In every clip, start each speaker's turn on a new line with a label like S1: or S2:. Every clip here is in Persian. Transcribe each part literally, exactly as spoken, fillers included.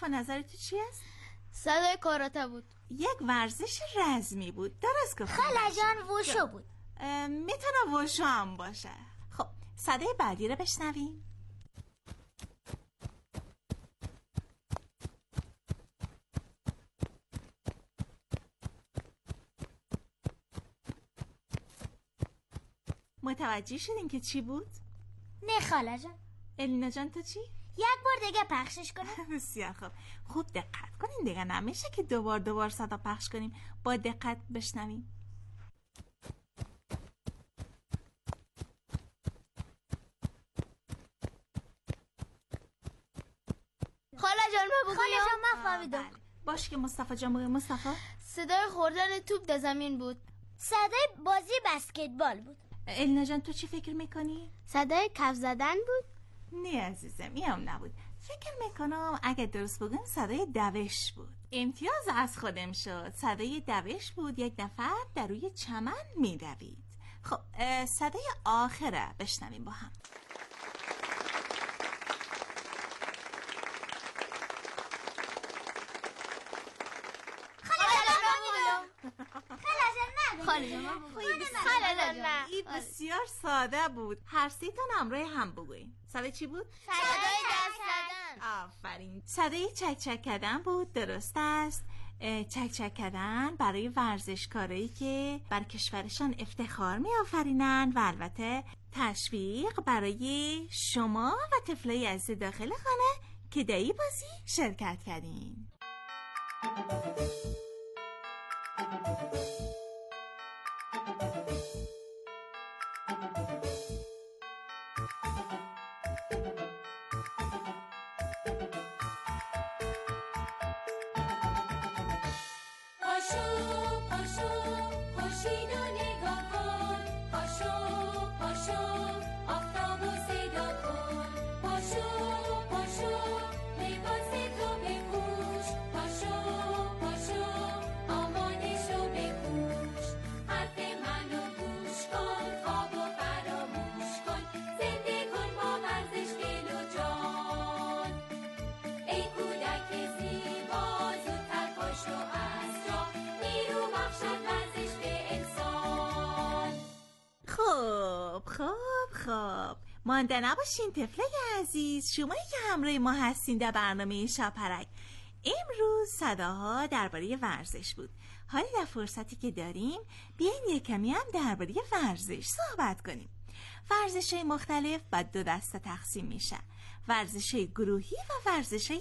S1: نظر تو چی است؟
S2: صدای کاراته بود.
S1: یک ورزش رزمی بود. درست گفتم.
S3: خاله جان وشو بود.
S1: میتونه وشو هم باشه. خب صدای بعدی رو بشنویم. متوجه شدین که چی بود؟
S3: نه خاله جان.
S1: الینا جان تو چی؟
S3: یک بار دیگه پخشش کنیم.
S1: بسیار خوب. خوب دقت کنین دیگه، نمیشه که دوبار دوبار صدا پخش کنیم. با دقت بشنویم.
S2: خاله جان ما بگویم.
S3: خاله جان ما فهمیدم.
S1: بله. باشه که مصطفی جان بگویم. مصطفی
S2: صدای خوردن توپ در زمین بود.
S3: صدای بازی بسکتبال بود.
S1: الینا جان تو چی فکر میکنی؟
S2: صدای کف زدن بود.
S1: نه عزیزم این هم نبود. فکر میکنم اگه درست بگم صدای دوش بود. امتیاز از خودم شد. صدای دوش بود، یک نفر در روی چمن میدوید. خب صدای آخره بشنویم با هم.
S2: خاله جان نه.
S1: این بسیار ساده بود. هر سه تا همراه هم بگوین. صدای چی بود؟
S2: صدای دست زدن.
S1: آفرین. صدای چک چک کردن بود. درست است. چک چک کردن برای ورزشکارایی که بر کشورشان افتخار می آفرینن و البته تشویق برای شما و طفلای عزیز داخل خانه که در این بازی شرکت کردین. خب خب خب مانده نباشین طفلای عزیز. شمایی که همراه ما هستین در برنامه شاپرک. امروز صداها درباره ورزش بود. حالا در فرصتی که داریم بیاین یک کمی هم درباره ورزش صحبت کنیم. ورزش‌های مختلف با دو دسته تقسیم میشه: ورزش‌های گروهی و ورزش‌های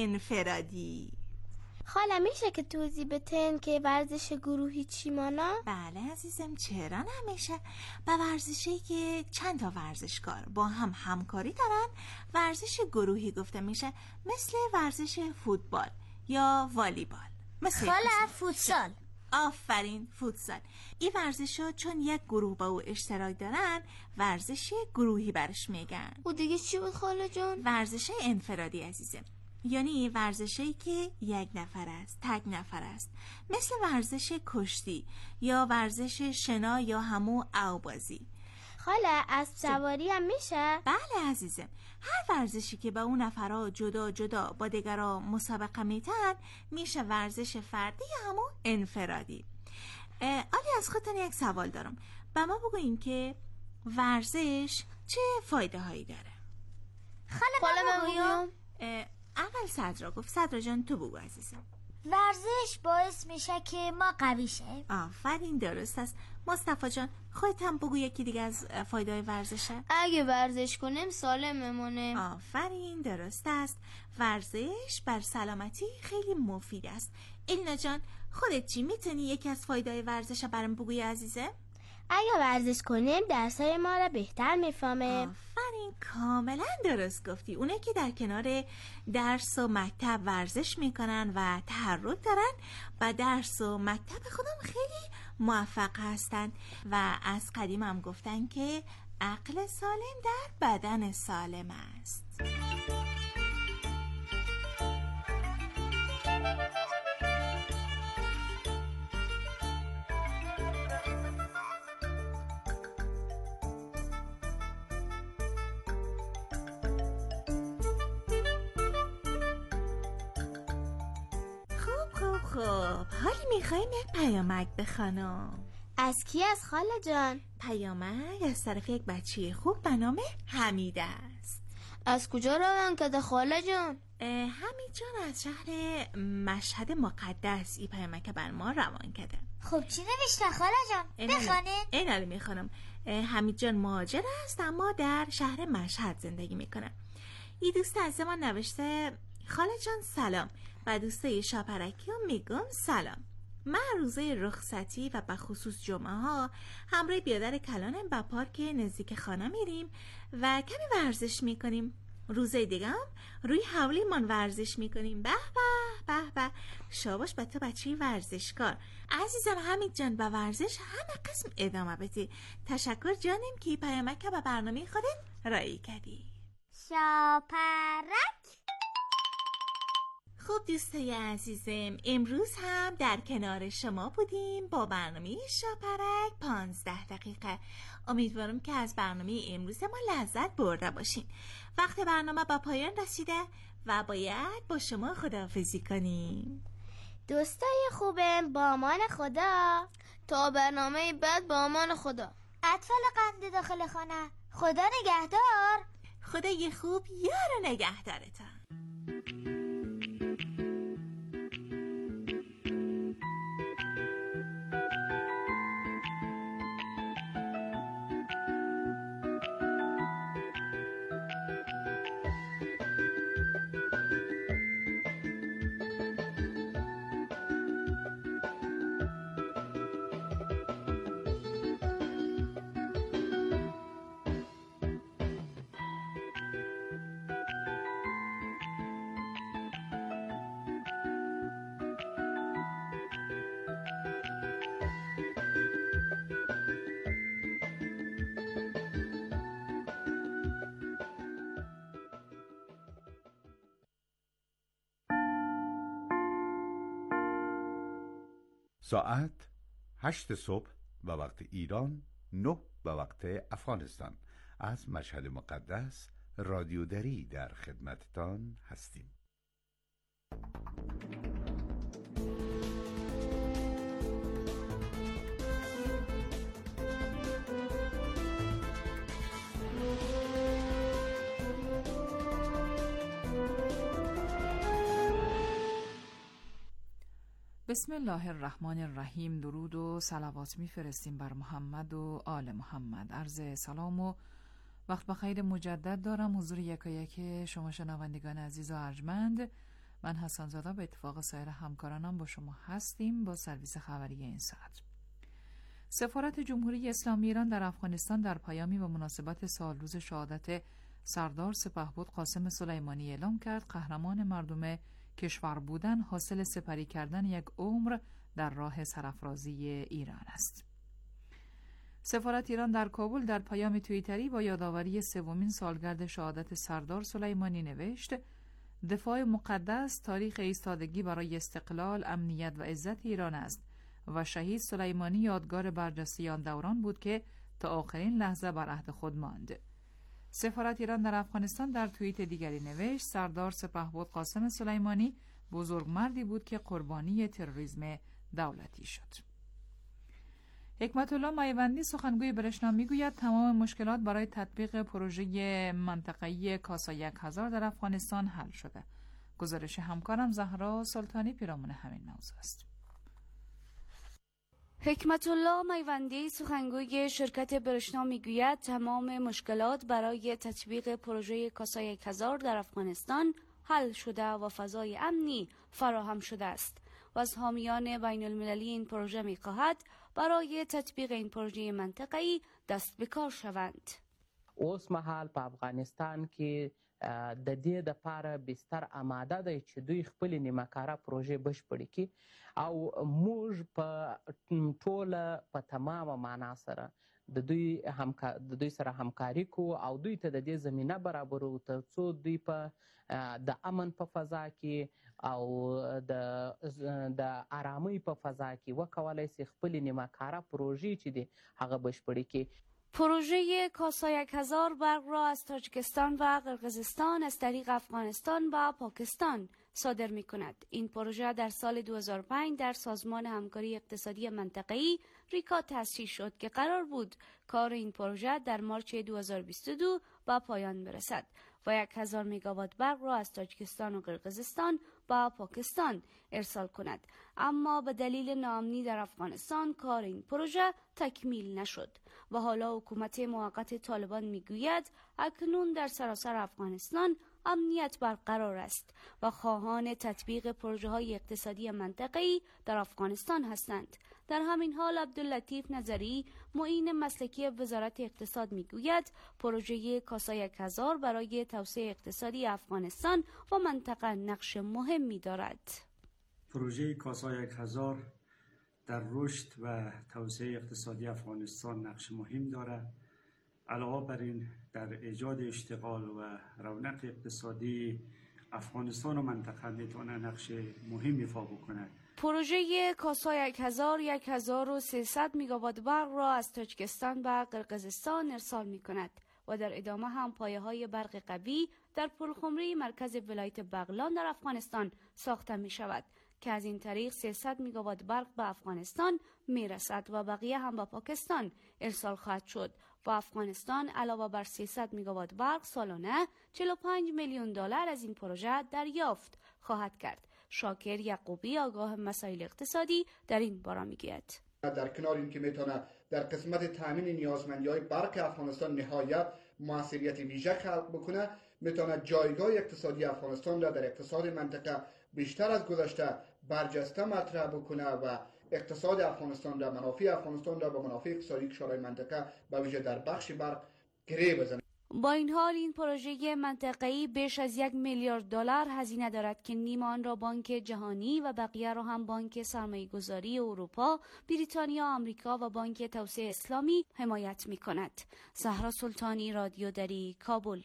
S1: انفرادی.
S2: خاله میشه که توضیح بتین که ورزش گروهی چی مانا؟
S1: بله عزیزم، چرا نمیشه. با ورزشی که چند تا ورزشکار با هم همکاری دارن ورزش گروهی گفته میشه، مثل ورزش فوتبال یا والیبال. مثل
S3: خاله فوتسال.
S1: آفرین، فوتسال. این ورزش ها چون یک گروه با او اشتراک دارن ورزش گروهی برش میگن.
S2: او دیگه چی بود خاله جان؟
S1: ورزش انفرادی عزیزم، یعنی ورزشی که یک نفر است، تک نفر است، مثل ورزش کشتی یا ورزش شنا یا همون اوبازی.
S2: خاله اسب سواری هم میشه؟
S1: بله عزیزم، هر ورزشی که با اون نفرها جدا جدا با دیگرها مسابقه میتن میشه ورزش فردی یا همون انفرادی. آلی از خودتون یک سوال دارم، با ما بگوین که ورزش چه فایده هایی داره؟
S3: خاله من بگویم.
S1: اول صدرا گفت. صدرا جان تو بگو عزیزم.
S3: ورزش باعث میشه که ما قوی شیم.
S1: آفرین، درست است. مصطفی جان خودت هم بگو یکی دیگه از فایده‌های ورزشه.
S2: اگه ورزش کنیم سالم میمونیم.
S1: آفرین، درست است. ورزش بر سلامتی خیلی مفید است. الینا جان خودت چی میتونی یکی از فایده‌های ورزش برام بگوی عزیزه؟
S2: اگه ورزش کنیم درسای ما را بهتر میفهمیم.
S1: آفرین، کاملا درست گفتی. اونه که در کنار درس و مکتب ورزش میکنن و تحرک دارن و درس و مکتب خودم خیلی موفق هستن و از قدیم هم گفتن که عقل سالم در بدن سالم است. خب حالی میخوایم یک پیامک بخوانم.
S2: از کی؟ از خاله جان؟
S1: پیامک از طرف یک بچه خوب به نام حمید است.
S2: از کجا روان کرده خاله جان؟
S1: حمید جان از شهر مشهد مقدس این پیامک بر ما روان کرده.
S3: خب چی نوشته خاله جان؟ بخوانید.
S1: این حالی میخوانم. حمید جان مهاجر است اما در شهر مشهد زندگی میکنه. این دوست از ما نوشته خاله جان سلام، و دوستای شاپرکی هم میگم سلام. من روزه رخصتی و به خصوص جمعه ها همراه بیادر کلانم به پارک نزدیک خانه میریم و کمی ورزش میکنیم. روزه دیگه هم روی حولی من ورزش میکنیم. به به به به، شاباش به تو بچه ورزشکار. عزیزم حمید جان به ورزش همه قسم ادامه بدی. تشکر جانم که پیامک به برنامه خودت رایی کردی.
S3: شاپرک.
S1: خب دوستای عزیزم، امروز هم در کنار شما بودیم با برنامه شاپرک پانزده دقیقه. امیدوارم که از برنامه امروز ما لذت برده باشین. وقت برنامه با پایان رسیده و باید با شما خداحافظی کنیم.
S2: دوستای خوبم با امان خدا. تا برنامه بعد با امان خدا.
S3: اطفال قند داخل خانه، خدا نگهدار.
S1: خدای خوب یار نگهدارتان.
S4: ساعت هشت صبح به وقت ایران، نه به وقت افغانستان. از مشهد مقدس رادیو دری در خدمتتان هستیم.
S5: بسم الله الرحمن الرحیم. درود و صلوات میفرستیم بر محمد و آل محمد. عرض سلام و وقت بخیر مجدد دارم حضور یکایک شما شنوندگان عزیز و ارجمند. من حسن زاده به اتفاق سایر همکارانم با شما هستیم با سرویس خبری این ساعت. سفارت جمهوری اسلامی ایران در افغانستان در پیامی به مناسبت سالروز شهادت سردار سپهبد قاسم سلیمانی اعلام کرد قهرمان مردم کشور بودن حاصل سپری کردن یک عمر در راه سرافرازی ایران است. سفارت ایران در کابل در پیام توییتری با یادآوری سومین سالگرد شهادت سردار سلیمانی نوشت: دفاع مقدس تاریخ ایستادگی برای استقلال، امنیت و عزت ایران است و شهید سلیمانی یادگار برجسته آن دوران بود که تا آخرین لحظه بر عهد خود ماند. سفارت ایران در افغانستان در توییت دیگری نوشت: سردار سپهبد قاسم سلیمانی بزرگ مردی بود که قربانی تروریسم دولتی شد. حکمت الله میوندی سخنگوی برشنا میگوید تمام مشکلات برای تطبیق پروژه منطقه‌ای کاسا یک هزار در افغانستان حل شده. گزارش همکارم زهرا سلطانی پیرامون همین موضوع است.
S6: حکمت الله میوندی سخنگوی شرکت برشنا میگوید تمام مشکلات برای تطبیق پروژه کاسا یک هزار در افغانستان حل شده و فضای امنی فراهم شده است و از حامیان بین المللی این پروژه میخواهد برای تطبیق این پروژه منطقه‌ای دست به کار شوند.
S7: اوس مهال په افغانستان کې د دې د پاره بستر آماده دی چې دوی خپل نیمه‌کاره پروژې بشپړې کړي او موږ په ټوله په تمامه معنا سره د دوی همکار د دوی سره همکاري کوو او دوی ته د دې زمینه برابرو ترڅو دوی په د امن په فضا کې او د د آرامۍ په فضا کې وکولای شي خپل نیمه‌کاره پروژې چې دي هغه بشپړې کړي.
S6: پروژه کاسا یک هزار برق را از تاجیکستان و قرقیزستان از طریق افغانستان و پاکستان صادر می کند. این پروژه در سال دو هزار و پنج در سازمان همکاری اقتصادی منطقه‌ای ریکا تأسیس شد که قرار بود کار این پروژه در مارچ دو هزار و بیست و دو به پایان برسد و یک هزار مگاوات برق را از تاجیکستان و قرقیزستان به پاکستان ارسال کند. اما به دلیل ناامنی در افغانستان کار این پروژه تکمیل نشد و حالا حکومت موقت طالبان میگوید اکنون در سراسر افغانستان امنیت برقرار است و خواهان تطبیق پروژه های اقتصادی منطقه‌ای در افغانستان هستند. در همین حال عبداللطیف نظری معین مسلکی وزارت اقتصاد میگوید پروژه کاسا یک هزار برای توسعه اقتصادی افغانستان و منطقه نقش مهمی دارد.
S8: پروژه کاسا یک هزار در رشد و توسعه اقتصادی افغانستان نقش مهم دارد. علاوه بر این در ایجاد اشتغال و رونق اقتصادی افغانستان و منطقه میتونه نقش مهمی ایفا بکنه.
S6: پروژه کاسا یک هزار یک هزار و سیصد مگاوات برق را از تاجیکستان به قرقیزستان ارسال می کند و در ادامه هم پایه های برق قوی در پلخمری مرکز ولایت بغلان در افغانستان ساخته می شود که از این طریق سیصد مگاوات برق به افغانستان می رسد و بقیه هم به پاکستان ارسال خواهد شد و افغانستان علاوه بر سیصد مگاوات برق سالانه چهل و پنج میلیون دلار از این پروژه دریافت خواهد کرد. شاکر یعقوبی آگاه مسائل اقتصادی در این باره میگوید.
S9: در کنار این که میتونه در قسمت تامین نیازمندی‌های برق افغانستان نهایت موثریت ویژه خلق بکنه، میتونه جایگاه اقتصادی افغانستان را در اقتصاد منطقه بیشتر از گذشته برجسته مطرح بکنه و اقتصاد افغانستان را، منافع افغانستان را با منافع اقتصادی کشورهای منطقه به ویژه در بخش برق گره بزنه.
S6: با این حال این پروژه منطقه‌ای بیش از یک میلیارد دلار هزینه دارد که نیم آن را بانک جهانی و بقیه را هم بانک سرمایه‌گذاری اروپا، بریتانیا، آمریکا و بانک توسعه اسلامی حمایت می‌کند. زهرا سلطانی، رادیو دری، کابل.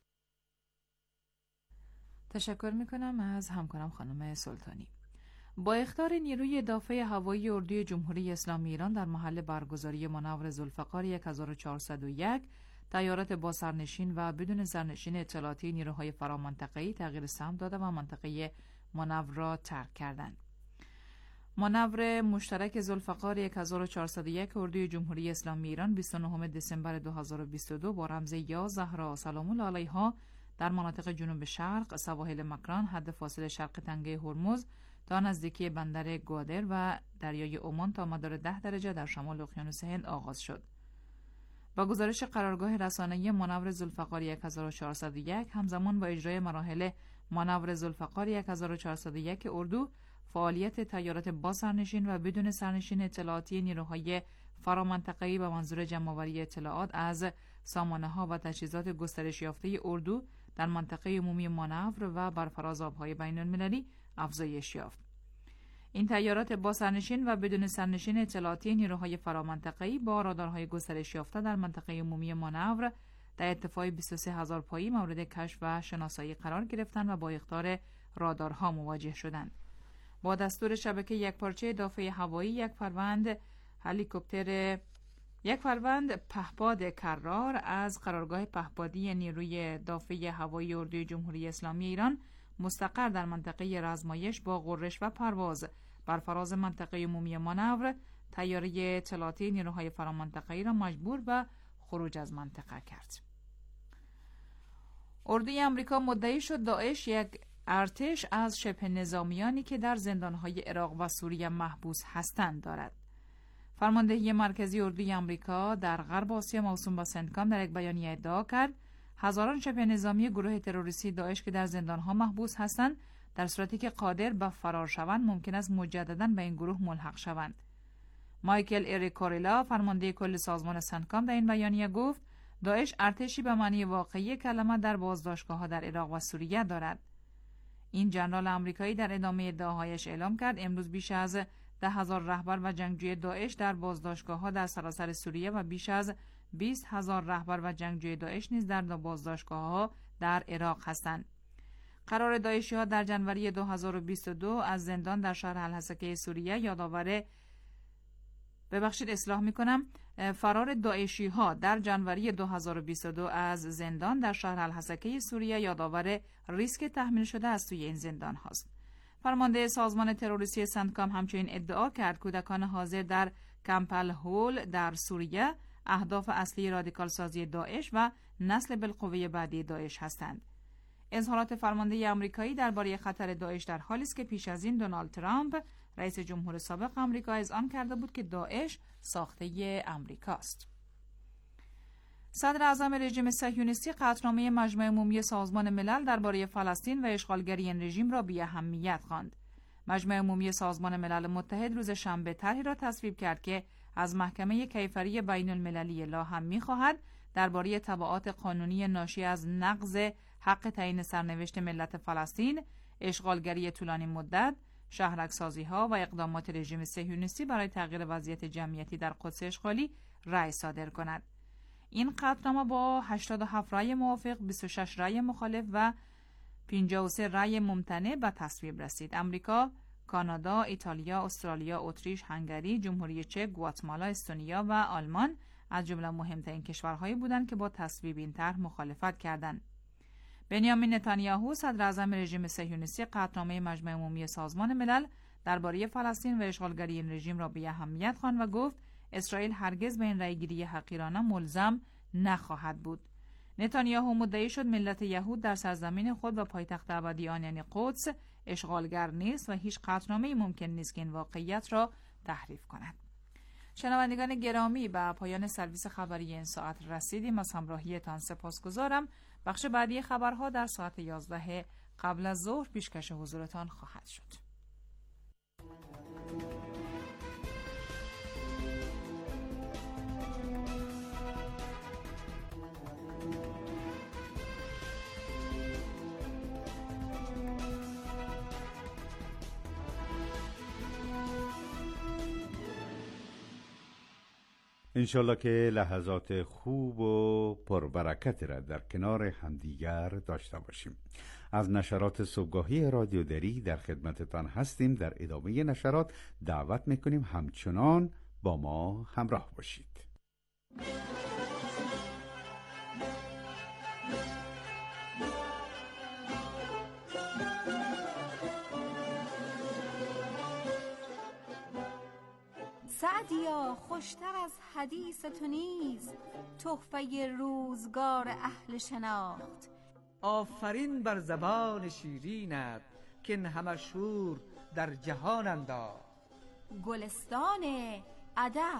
S5: تشکر می‌کنم از همکارم خانم سلطانی. با اخطار نیروی دافع هوایی اردوی جمهوری اسلامی ایران در محل برگزاری مانور ذوالفقار یک هزار و چهارصد و یک تیارات با سرنشین و بدون سرنشین اطلاعاتی نیروهای فرامنطقه‌ای تغییر سمت داده و منطقه مانور را ترک کردند. مانور مشترک ذوالفقار یک هزار و چهارصد و یک اردوی جمهوری اسلامی ایران بیست و نهم دسامبر دو هزار و بیست و دو با رمز یا زهرا سلام الله علیها در مناطق جنوب شرق سواحل مکران حد فاصله شرق تنگه هرمز تا نزدیکی بندر گوادر و دریای عمان تا مدار ده درجه در شمال اقیانوس هند آغاز شد. با گزارش قرارگاه رسانه‌ای مانور ذوالفقار یک هزار و چهارصد و یک همزمان با اجرای مراحل مانور ذوالفقار یک هزار و چهارصد و یک اردو، فعالیت تیارات با سرنشین و بدون سرنشین اطلاعاتی نیروهای فرامنطقه‌ای به منظور جمع‌آوری اطلاعات از سامانه‌ها و تجهیزات گسترش یافته اردو در منطقه عمومی مانور و بر فراز آب‌های بین‌المللی افزایش یافت. این تیارات با سرنشین و بدون سرنشین اطلاعاتی نیروهای فرامنطقه‌ای با رادارهای گسترش یافته در منطقه عمومی مانور در ارتفاع بیست و سه هزار پایی مورد کشف و شناسایی قرار گرفتند و با اخطار رادارها مواجه شدند. با دستور شبکه یکپارچه دافع هوایی یک فروند هلیکوپتر یک فروند پهپاد کرار از قرارگاه پهپادی نیروی دافع هوایی اردوی جمهوری اسلامی ایران مستقر در منطقه رزمایش با غرش و پرواز بر فراز منطقه عمومی مانور تیاره اطلاعاتی نیروهای فرامنطقه‌ای را مجبور به خروج از منطقه کرد. اردوی آمریکا مدعی شد داعش یک ارتش از شبه نظامیانی که در زندانهای عراق و سوریه محبوس هستند دارد. فرماندهی مرکزی اردوی آمریکا در غرب آسیا موسوم به سنتکام در یک بیانیه ادعا کرد هزاران شبه نظامی گروه تروریستی داعش که در زندانها محبوس هستند در صورتی که قادر به فرار شوند ممکن است مجددا به این گروه ملحق شوند. مایکل اریکوریلا فرمانده کل سازمان سنتکام در این بیانیه گفت داعش ارتشی به معنی واقعی کلمه در بازداشتگاه‌ها در عراق و سوریه دارد. این ژنرال آمریکایی در ادامه ادعاهایش اعلام کرد امروز بیش از ده هزار رهبر و جنگجوی داعش در بازداشتگاه‌ها در سراسر سوریه و بیش از بیست هزار رهبر و جنگجوی داعش نیز در بازداشتگاه‌ها در عراق هستند. قرار داعشی‌ها در جنوری دو هزار و بیست و دو از زندان در شهر الحسکه سوریه یادآور ببخشید اصلاح میکنم فرار داعشی ها در جنوری دو هزار و بیست و دو از زندان در شهر الحسکه سوریه یادآور ریسک تحمیل شده از توی این زندان هاست. فرمانده سازمان تروریستی سندکام همچنین ادعا کرد کودکان حاضر در کمپل هول در سوریه اهداف اصلی رادیکال سازی داعش و نسل بالقوه بعدی داعش هستند. اظهارات فرمانده آمریکایی درباره خطر داعش در حالی است که پیش از این دونالد ترامپ رئیس جمهور سابق آمریکا اذعان کرده بود که داعش ساخته آمریکاست. صدر اعظم رژیم صهیونیستی قطعنامه مجمع عمومی سازمان ملل درباره فلسطین و اشغالگری این رژیم را بی اهمیت خواند. مجمع عمومی سازمان ملل متحد روز شنبه طرحی را تصویب کرد که از محکمه کیفری بین المللی لاهم می‌خواهد درباره تبعات قانونی ناشی از نقض حق تعیین سرنوشت ملت فلسطین، اشغالگری طولانی مدت، شهرک‌سازی‌ها و اقدامات رژیم صهیونیستی برای تغییر وضعیت جمعیتی در قدس اشغالی رأی صادر کند. این قطعنامه با هشتاد و هفت رأی موافق، بیست و شش رأی مخالف و پنجاه و سه رأی ممتنع به تصویب رسید. امریکا، کانادا، ایتالیا، استرالیا، اتریش، هنگری، جمهوری چک، گواتمالا، استونیا و آلمان از جمله مهمترین کشورهایی بودند که با تصویب این طرح مخالفت کردند. بنیامین نتانیاهو صدر اعظم رژیم صهیونیستی قطعنامه مجمع عمومی سازمان ملل درباره فلسطین و اشغالگری این رژیم را بی اهمیت خواند و گفت اسرائیل هرگز به این رأیگیری حقیرانه ملزم نخواهد بود. نتانیاهو مدعی شد ملت یهود در سرزمین خود و پایتخت ابدی آن یعنی قدس اشغالگر نیست و هیچ قطعنامه‌ای ممکن نیست که این واقعیت را تحریف کند. شنوندگان گرامی، به پایان سرویس خبری این ساعت رسیدیم. از همراهیتان سپاسگزارم. بخش بعدی خبرها در ساعت یازده قبل از ظهر پیشکش حضورتان خواهد شد.
S4: انشالله که لحظات خوب و پربرکت را در کنار همدیگر داشته باشیم. از نشرات صبحگاهی رادیو دری در خدمتتان هستیم. در ادامه نشرات دعوت میکنیم همچنان با ما همراه باشید.
S10: سعدیا خوشتر از حدیث تو نیست تحفه روزگار اهل شناخت.
S11: آفرین بر زبان شیرینت که این همه شور در جهان انداخت.
S10: گلستان ادب.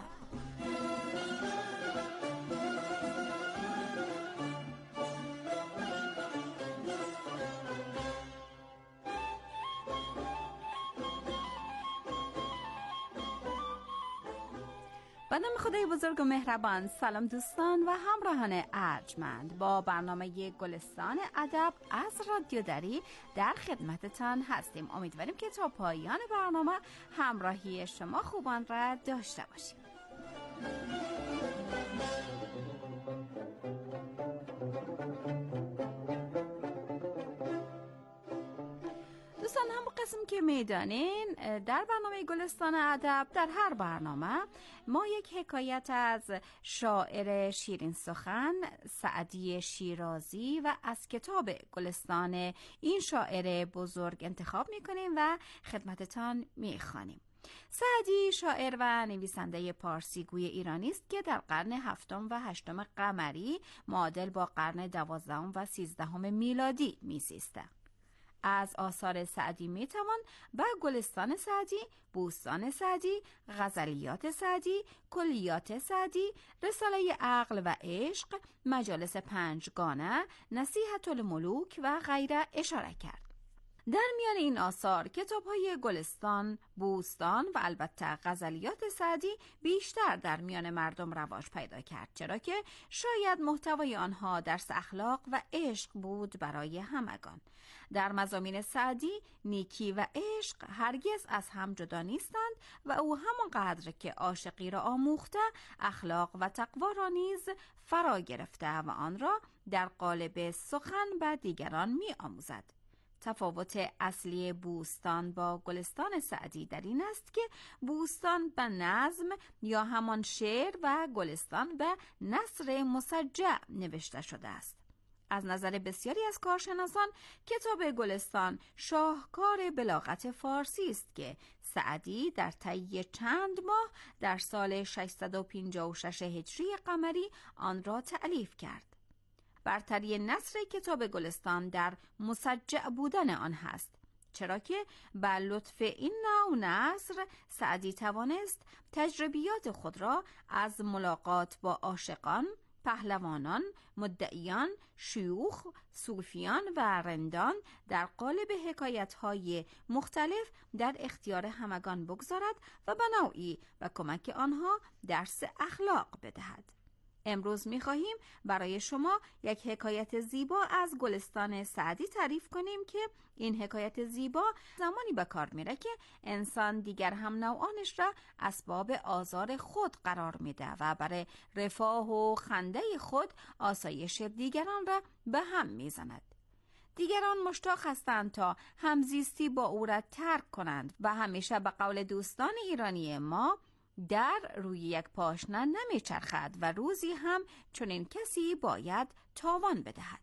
S12: به نام خدای بزرگ و مهربان. سلام دوستان و همراهان ارجمند، با برنامه گلستان ادب از رادیو دری در خدمتتان هستیم. امیدواریم که تا پایان برنامه همراهی شما خوبان را داشته باشیم. دوستان، هم قسم که میدانین در برنامه گلستان ادب در هر برنامه ما یک حکایت از شاعر شیرین سخن سعدی شیرازی و از کتاب گلستان این شاعر بزرگ انتخاب میکنیم و خدمتتان میخوانیم. سعدی شاعر و نویسنده پارسی گوی ایرانی است که در قرن هفتم و هشتم قمری معادل با قرن دوازدهم و سیزدهم میلادی میزیسته. از آثار سعدی میتوان به گلستان سعدی، بوستان سعدی، غزلیات سعدی، کلیات سعدی، رساله عقل و عشق، مجالس پنجگانه، نصیحت الملوک و غیره اشاره کرد. در میان این آثار کتاب‌های گلستان، بوستان و البته غزلیات سعدی بیشتر در میان مردم رواج پیدا کرد، چرا که شاید محتوای آنها درس اخلاق و عشق بود برای همگان. در مضامین سعدی نیکی و عشق هرگز از هم جدا نیستند و او همانقدر که عاشقی را آموخته، اخلاق و تقوا را نیز فرا گرفته و آن را در قالب سخن به دیگران می آموزد. تفاوت اصلی بوستان با گلستان سعدی در این است که بوستان به نظم یا همان شعر و گلستان به نثر مسجع نوشته شده است. از نظر بسیاری از کارشناسان کتاب گلستان شاهکار بلاغت فارسی است که سعدی در طی چند ماه در سال ششصد و پنجاه و شش هجری قمری آن را تألیف کرد. برتری نثر کتاب گلستان در مسجع بودن آن هست، چرا که به لطف این نوع نثر سعدی توانست تجربیات خود را از ملاقات با عاشقان، پهلوانان، مدعیان، شیوخ، صوفیان و رندان در قالب حکایت‌های مختلف در اختیار همگان بگذارد و به نوعی به کمک آنها درس اخلاق بدهد. امروز می‌خواهیم برای شما یک حکایت زیبا از گلستان سعدی تعریف کنیم که این حکایت زیبا زمانی به کار میره که انسان دیگر هم نوعانش را اسباب آزار خود قرار میده و برای رفاه و خنده خود آسایش دیگران را به هم میزند. دیگران مشتاق هستند تا همزیستی با او را ترک کنند و همیشه به قول دوستان ایرانی ما در روی یک پاشنه نمیچرخد و روزی هم چنین کسی باید تاوان بدهد.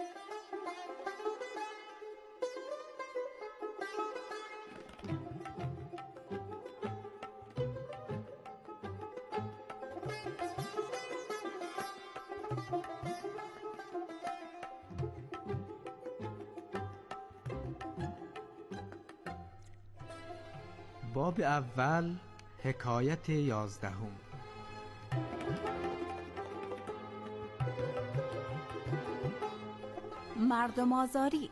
S11: باب اول، حکایت یازدهم.
S12: مردم آزاری.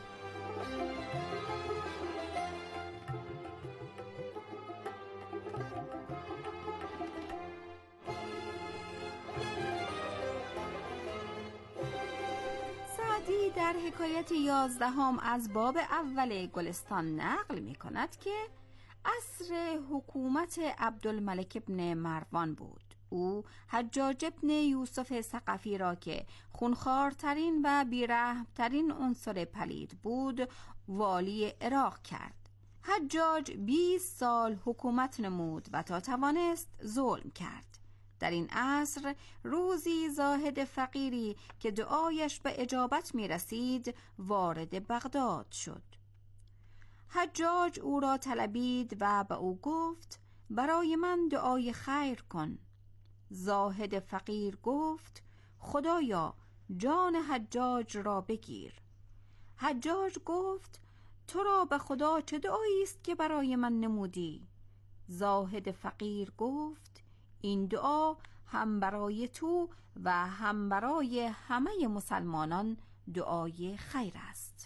S12: سعدی در حکایت یازدهم از باب اول گلستان نقل می کند که عصر حکومت عبدالملک ابن مروان بود. او حجاج ابن یوسف ثقفی را که خونخوارترین و بیرحمترین عنصر پلید بود والی عراق کرد. حجاج بیست سال حکومت نمود و تا توانست ظلم کرد. در این عصر روزی زاهد فقیری که دعایش به اجابت می رسید وارد بغداد شد. حجاج او را طلبید و به او گفت برای من دعای خیر کن. زاهد فقیر گفت خدایا جان حجاج را بگیر. حجاج گفت تو را به خدا چه دعایی است که برای من نمودی؟ زاهد فقیر گفت این دعا هم برای تو و هم برای همه مسلمانان دعای خیر است.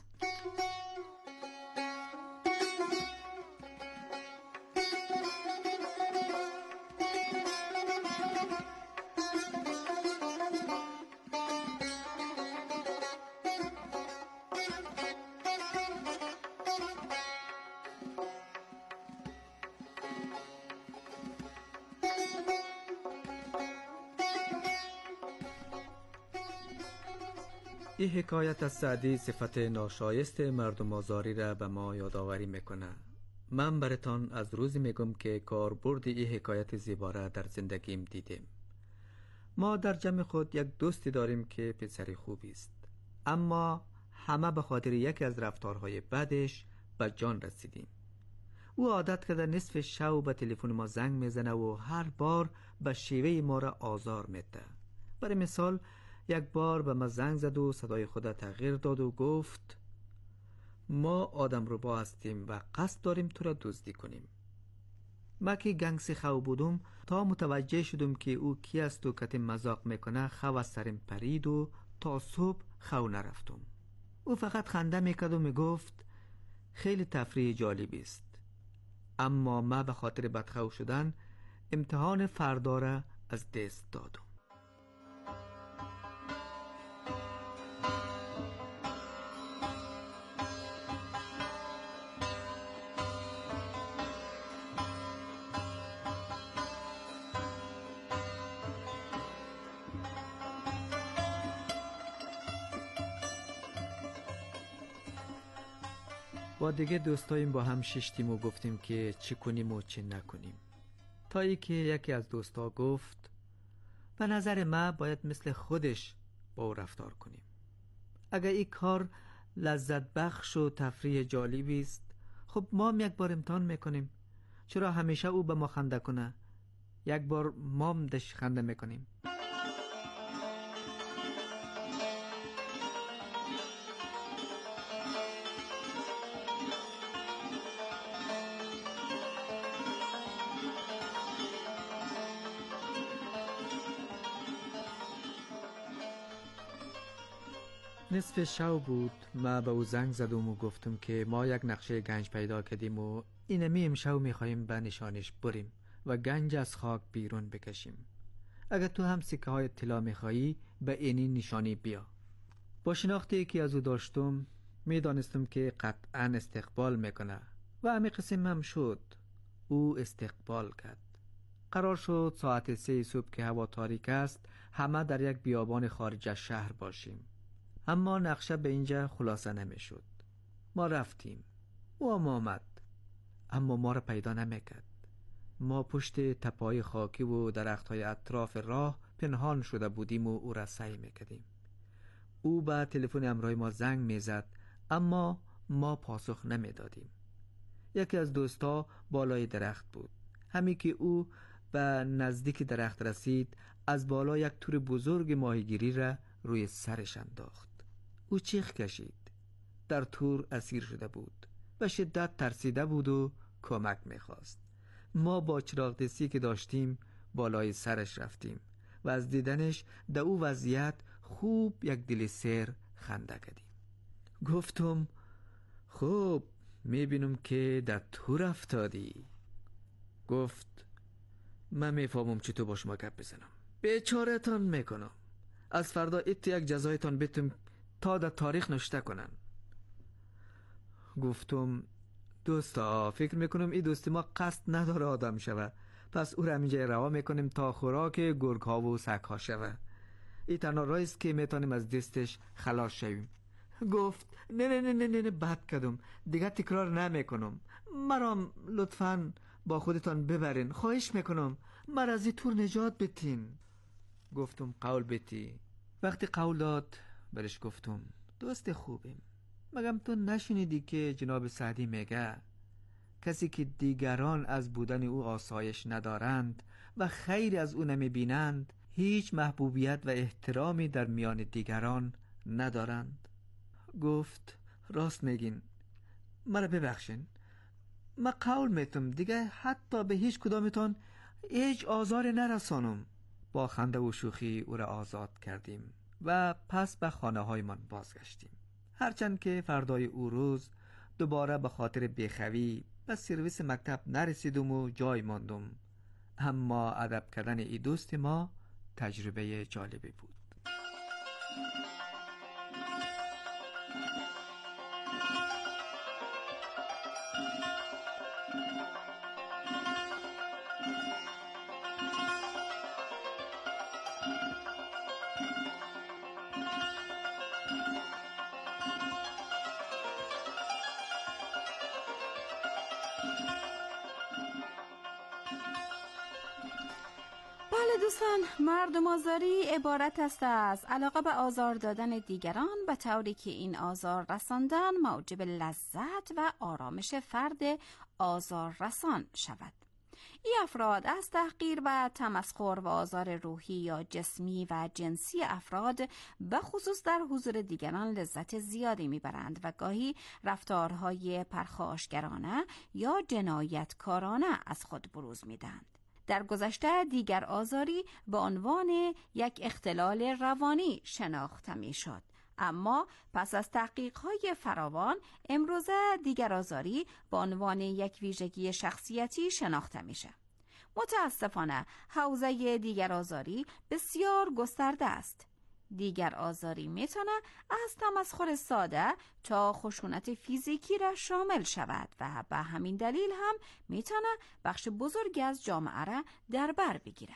S11: این حکایت از سعدی صفت ناشایست مردم آزاری را به ما یادآوری میکنه. من براتان از روزی میگم که کاربرد این حکایت زیبا را در زندگیم دیدم. ما در جمع خود یک دوستی داریم که پسری خوبی است، اما همه به خاطر یکی از رفتارهای بدش به جان رسیدیم. او عادت کرده نصف شب به تلفن ما زنگ میزنه و هر بار به شیوه ما را آزار میده. برای مثال یک بار به ما زنگ زد و صدای خود تغییر داد و گفت ما آدم رو با هستیم و قصد داریم تو را دزدی کنیم. ما که گنگسی خو بودم تا متوجه شدم که او کی است و کتی مذاق میکنه خو از سرم پرید و تا صبح خو نرفتم. او فقط خنده میکرد و میگفت خیلی تفریح جالبی است، اما ما به خاطر بدخو شدن امتحان فردا را از دست دادم. با دیگه دوستاییم با هم ششتیم و گفتیم که چی کنیم و چی نکنیم، تا ای که یکی از دوستا گفت به نظر من باید مثل خودش با او رفتار کنیم. اگر این کار لذت بخش و تفریح جالبی است، خب ما هم یک بار امتحان میکنیم. چرا همیشه او به ما خنده کنه؟ یک بار ما هم دش خنده میکنیم. نصف شب بود، ما به او زنگ زدم و گفتم که ما یک نقشه گنج پیدا کردیم و اینمی امشب میخواییم به نشانش بریم و گنج از خاک بیرون بکشیم. اگر تو هم سکه های طلا میخوایی به اینی نشانی بیا. با شناختی که از او داشتم میدانستم که قطعا استقبال میکنه و همین قسم هم شد. او استقبال کرد. قرار شد ساعت سه صبح که هوا تاریک است همه در یک بیابان خارج از شهر باشیم. اما نقشه به اینجا خلاصه نمی شد. ما رفتیم. او هم آمد. اما ما را پیدا نمی کرد. ما پشت تپای خاکی و درختهای اطراف راه پنهان شده بودیم و او را سعی می کردیم. او به تلفن همراه ما زنگ می زد، اما ما پاسخ نمی دادیم. یکی از دوستا بالای درخت بود. همی که او به نزدیک درخت رسید، از بالا یک تور بزرگ ماهیگیری را روی سرش انداخت. او چیخ کشید. در تور اسیر شده بود. به شدت ترسیده بود و کمک میخواست. ما با چراغ دستی که داشتیم بالای سرش رفتیم و از دیدنش در او وضعیت خوب یک دل سیر خنده کردیم. گفتم خوب میبینم که در تور افتادی. گفت من میفهمم چطور با شما گپ بزنم. بیچاره‌تان میکنم. از فردا ایت یک جزایتان بتم تا در تاریخ نوشته کنن. گفتم دوستا فکر میکنم این دوستی ما قصد نداره آدم شوه، پس او را همینجا رها میکنیم تا خوراک گرگ ها و سگ ها شوه. این تنها راهی است که میتونیم از دستش خلاص شویم. گفت نه نه نه نه نه, نه بد کردم، دیگه تکرار نمیکنم. مرا لطفاً با خودتان ببرین، خواهش میکنم، مرا از این تور نجات بتین. گفتم قول بتی. وقتی قول داد برش گفتم دوست خوبیم، مگم تو نشنیدی که جناب سعدی میگه کسی که دیگران از بودن او آسایش ندارند و خیر از او نمیبینند هیچ محبوبیت و احترامی در میان دیگران ندارند. گفت راست میگین، مرا ببخشین، من قول میتم دیگه حتی به هیچ کدامتان هیچ آزار نرسانم. با خنده و شوخی او را آزاد کردیم و پس به خانه های من بازگشتیم. هرچند که فردای او روز دوباره به خاطر بیخوی به سرویس مکتب نرسیدم و جای ماندم، اما ادب کردن ای دوست ما تجربه جالبی بود.
S12: دوستان، مردم آزاری عبارت است از علاقه به آزار دادن دیگران به طوری که این آزار رساندن موجب لذت و آرامش فرد آزار رسان شود. این افراد از تحقیر و تمسخر و آزار روحی یا جسمی و جنسی افراد به خصوص در حضور دیگران لذت زیادی میبرند و گاهی رفتارهای پرخاشگرانه یا جنایتکارانه از خود بروز میدهند. در گذشته دیگر آزاری به عنوان یک اختلال روانی شناخته می شد، اما پس از تحقیق‌های فراوان امروزه دیگر آزاری به عنوان یک ویژگی شخصیتی شناخته میشه. متاسفانه حوزه دیگر آزاری بسیار گسترده است. دیگر آزاری میتونه از تمسخر ساده تا خشونت فیزیکی را شامل شود و به همین دلیل هم میتونه بخش بزرگی از جامعه را در بر بگیره.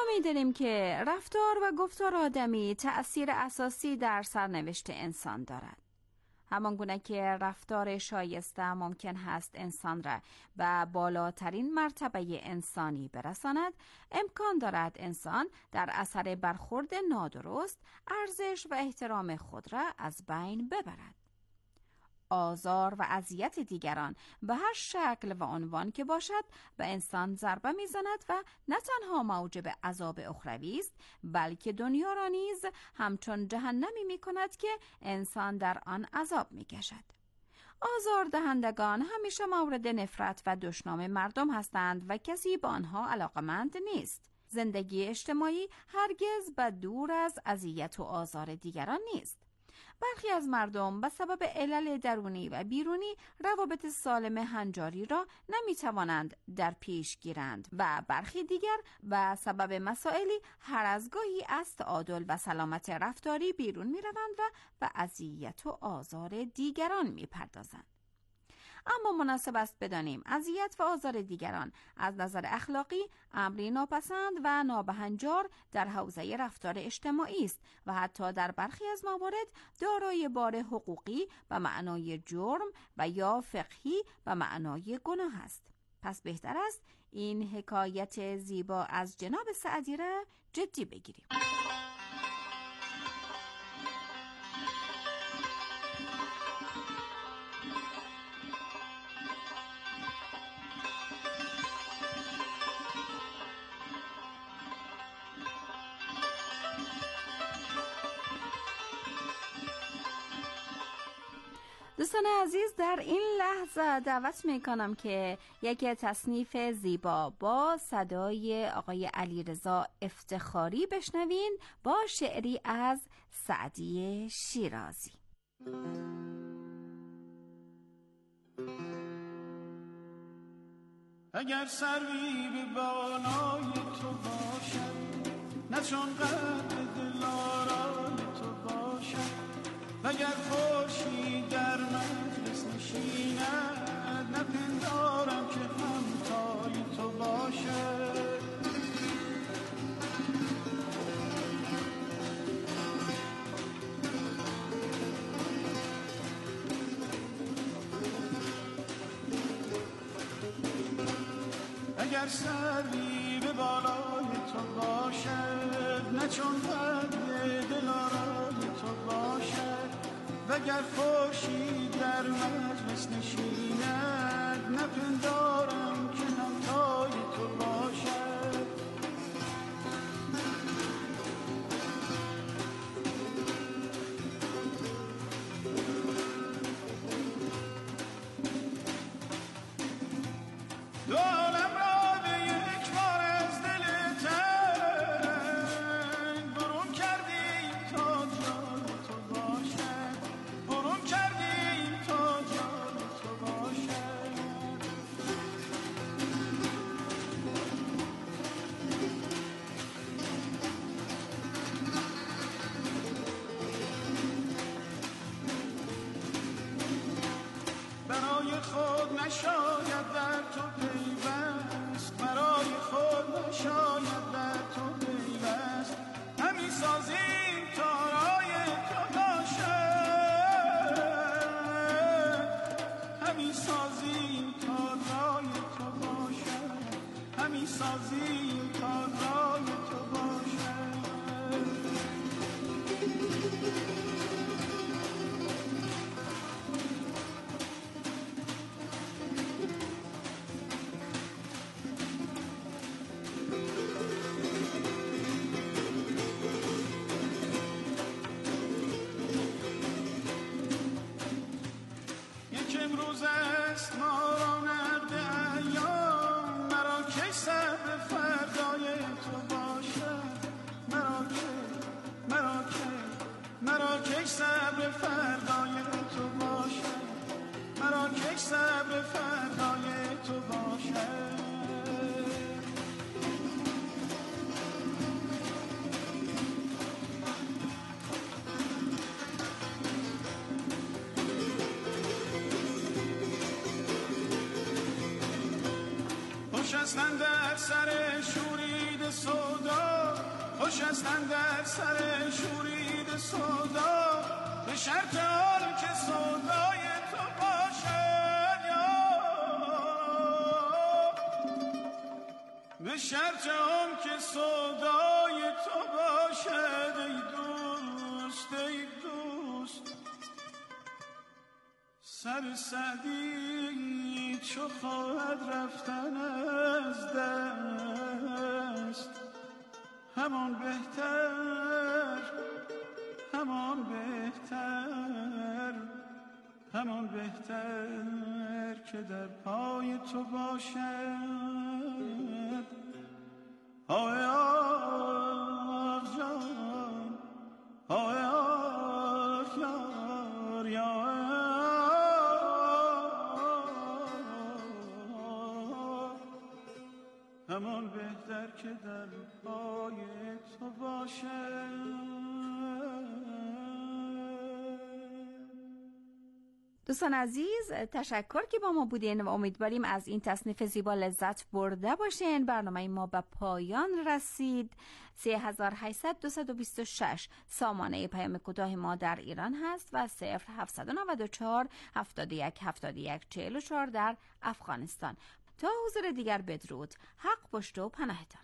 S12: می‌دانیم که رفتار و گفتار آدمی تأثیر اساسی در سرنوشت انسان دارد. همانگونه که رفتار شایسته ممکن هست انسان را به بالاترین مرتبه انسانی برساند، امکان دارد انسان در اثر برخورد نادرست ارزش و احترام خود را از بین ببرد. آزار و اذیت دیگران به هر شکل و عنوان که باشد به انسان ضربه میزند و نه تنها موجب عذاب اخروی است، بلکه دنیا را نیز همچون جهنمی می کند که انسان در آن عذاب می کشد. آزار دهندگان همیشه مورد نفرت و دشنام مردم هستند و کسی با آنها علاقمند نیست. زندگی اجتماعی هرگز به دور از اذیت و آزار دیگران نیست. برخی از مردم به سبب علل درونی و بیرونی روابط سالم هنجاری را نمی توانند در پیش گیرند و برخی دیگر به سبب مسائلی هر از گاهی از تعادل و سلامت رفتاری بیرون می روند و به اذیت و آزار دیگران می پردازند. اما مناسب است بدانیم اذیت و آزار دیگران از نظر اخلاقی امری ناپسند و نابهنجار در حوزه رفتار اجتماعی است و حتی در برخی از موارد دارای بار حقوقی به معنای جرم و یا فقهی به معنای گناه است. پس بهتر است این حکایت زیبا از جناب سعدی را جدی بگیریم. دوستان عزیز، در این لحظه دعوت میکنم که یک تصنیف زیبا با صدای آقای علیرضا افتخاری بشنوین با شعری از سعدی شیرازی.
S13: اگر سروی به بالای تو باشد، نه چون قد دلارای تو باشد، وگر خورشید در مجلس نشیند، نپندارم که همتای تو باشد. اگر سروی به بالای تو باشد، نه چون قد دلارای تو باشد، وگر خورشید در مجلس نشیند، نپندارم که همتای تو باشد. دو عالم را به یک بار از دل تنگ برون کردیم تا جای تو باشد، برون کردیم تا جای تو باشد. برای خود نشاید در تو پیوست، برای خود نشاید در تو پیوست، همین سازیم تا رای تو باشد، همین سازیم تا رای تو باشد، همین سازیم تا رای تو باشد. امروز است ما را نقد ایام، مرا کی صبر فردای تو باشد، مرا کی مرا کی مرا کی صبر فردای تو باشد، مرا کی صبر فردای تو باشد. نشستن در سر شورید سودا، خوش استن در سر شورید سودا به شرط آن که سودای تو باشد یا به شرط آن که سودای تو باشد ای دوست ای دوست سر سعدی چو خواهد رفتن از دست همان بهتر همان بهتر همان بهتر که در پای تو باشد آه آه جان آه آه یار یار همان بهتر که در پای تو باشد.
S12: دوستان عزیز تشکر که با ما بودین و امیدواریم از این تصنیف زیبا لذت برده باشین. برنامه ما به پایان رسید. سه هزار و هشتصد و بیست و شش سامانه پیام کوتاه ما در ایران هست و صفر هفتصد و نود و چهار هفتاد و یک هفتاد و یک چهل و چهار در افغانستان. تا حضور دیگر بدرود. حق پشت و پناهتان.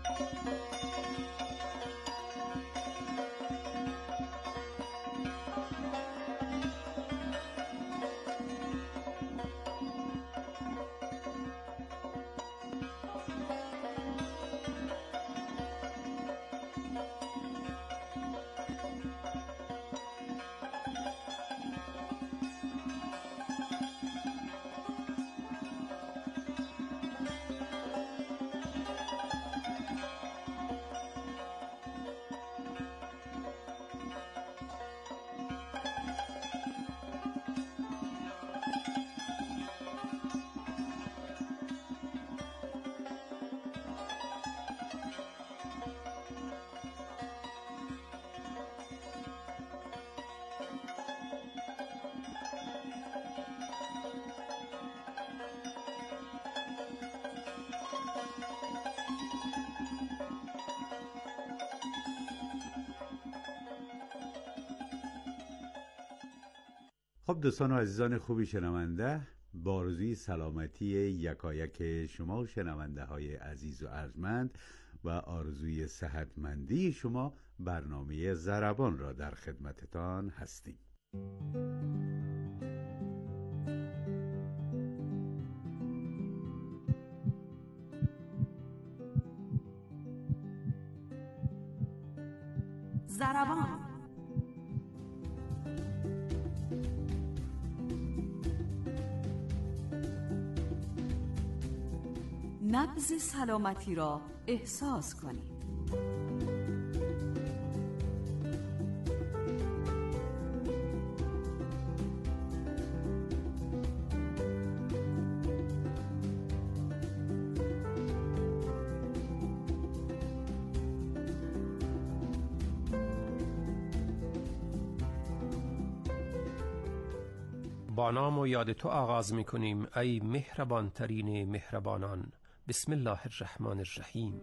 S4: خب دوستان و عزیزان خوبی شنونده، با آرزوی سلامتی یکایک شما شنونده های عزیز و ارجمند و آرزوی صحتمندی شما، برنامه ضربان را در خدمتتان هستیم.
S10: ضربان نبض سلامتی را احساس کنید.
S14: با نام و یاد تو آغاز می کنیم ای مهربان ترین مهربانان. بسم الله الرحمن الرحیم.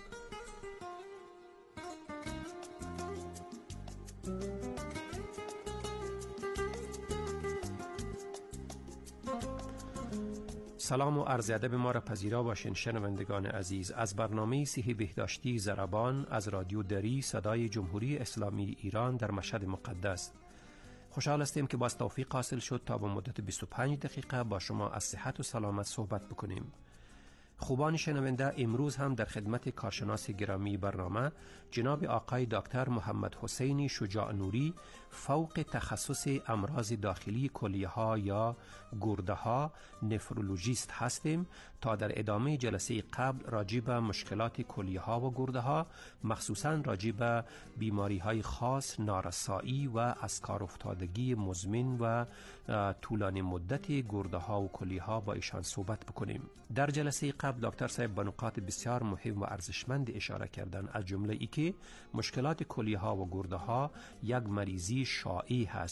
S14: سلام و عرض ادب ما را پذیرا باشین شنوندگان عزیز. از برنامه صحی بهداشتی ضربان از رادیو دری صدای جمهوری اسلامی ایران در مشهد مقدس خوشحال هستیم که با توفیق حاصل شد تا با مدت بیست و پنج دقیقه با شما از صحت و سلامت صحبت بکنیم. خوبان شنونده، امروز هم در خدمت کارشناس گرامی برنامه جناب آقای دکتر محمد حسینی شجاع نوری، فوق تخصص امراض داخلی کلیه ها یا گرده ها، نفرولوژیست هستیم تا در ادامه جلسه قبل راجع به مشکلات کلیه ها و گرده ها، مخصوصا راجع به بیماری های خاص، نارسایی و از کار افتادگی مزمن و طولانی مدت گرده ها و کلیه ها با ایشان صحبت بکنیم. در جلسه قبل دکتر صاحب به نکات بسیار مهم و ارزشمند اشاره کردن، از جمله ای که مشکلات کلیه ها و گرده ها یک مریضی شایع هست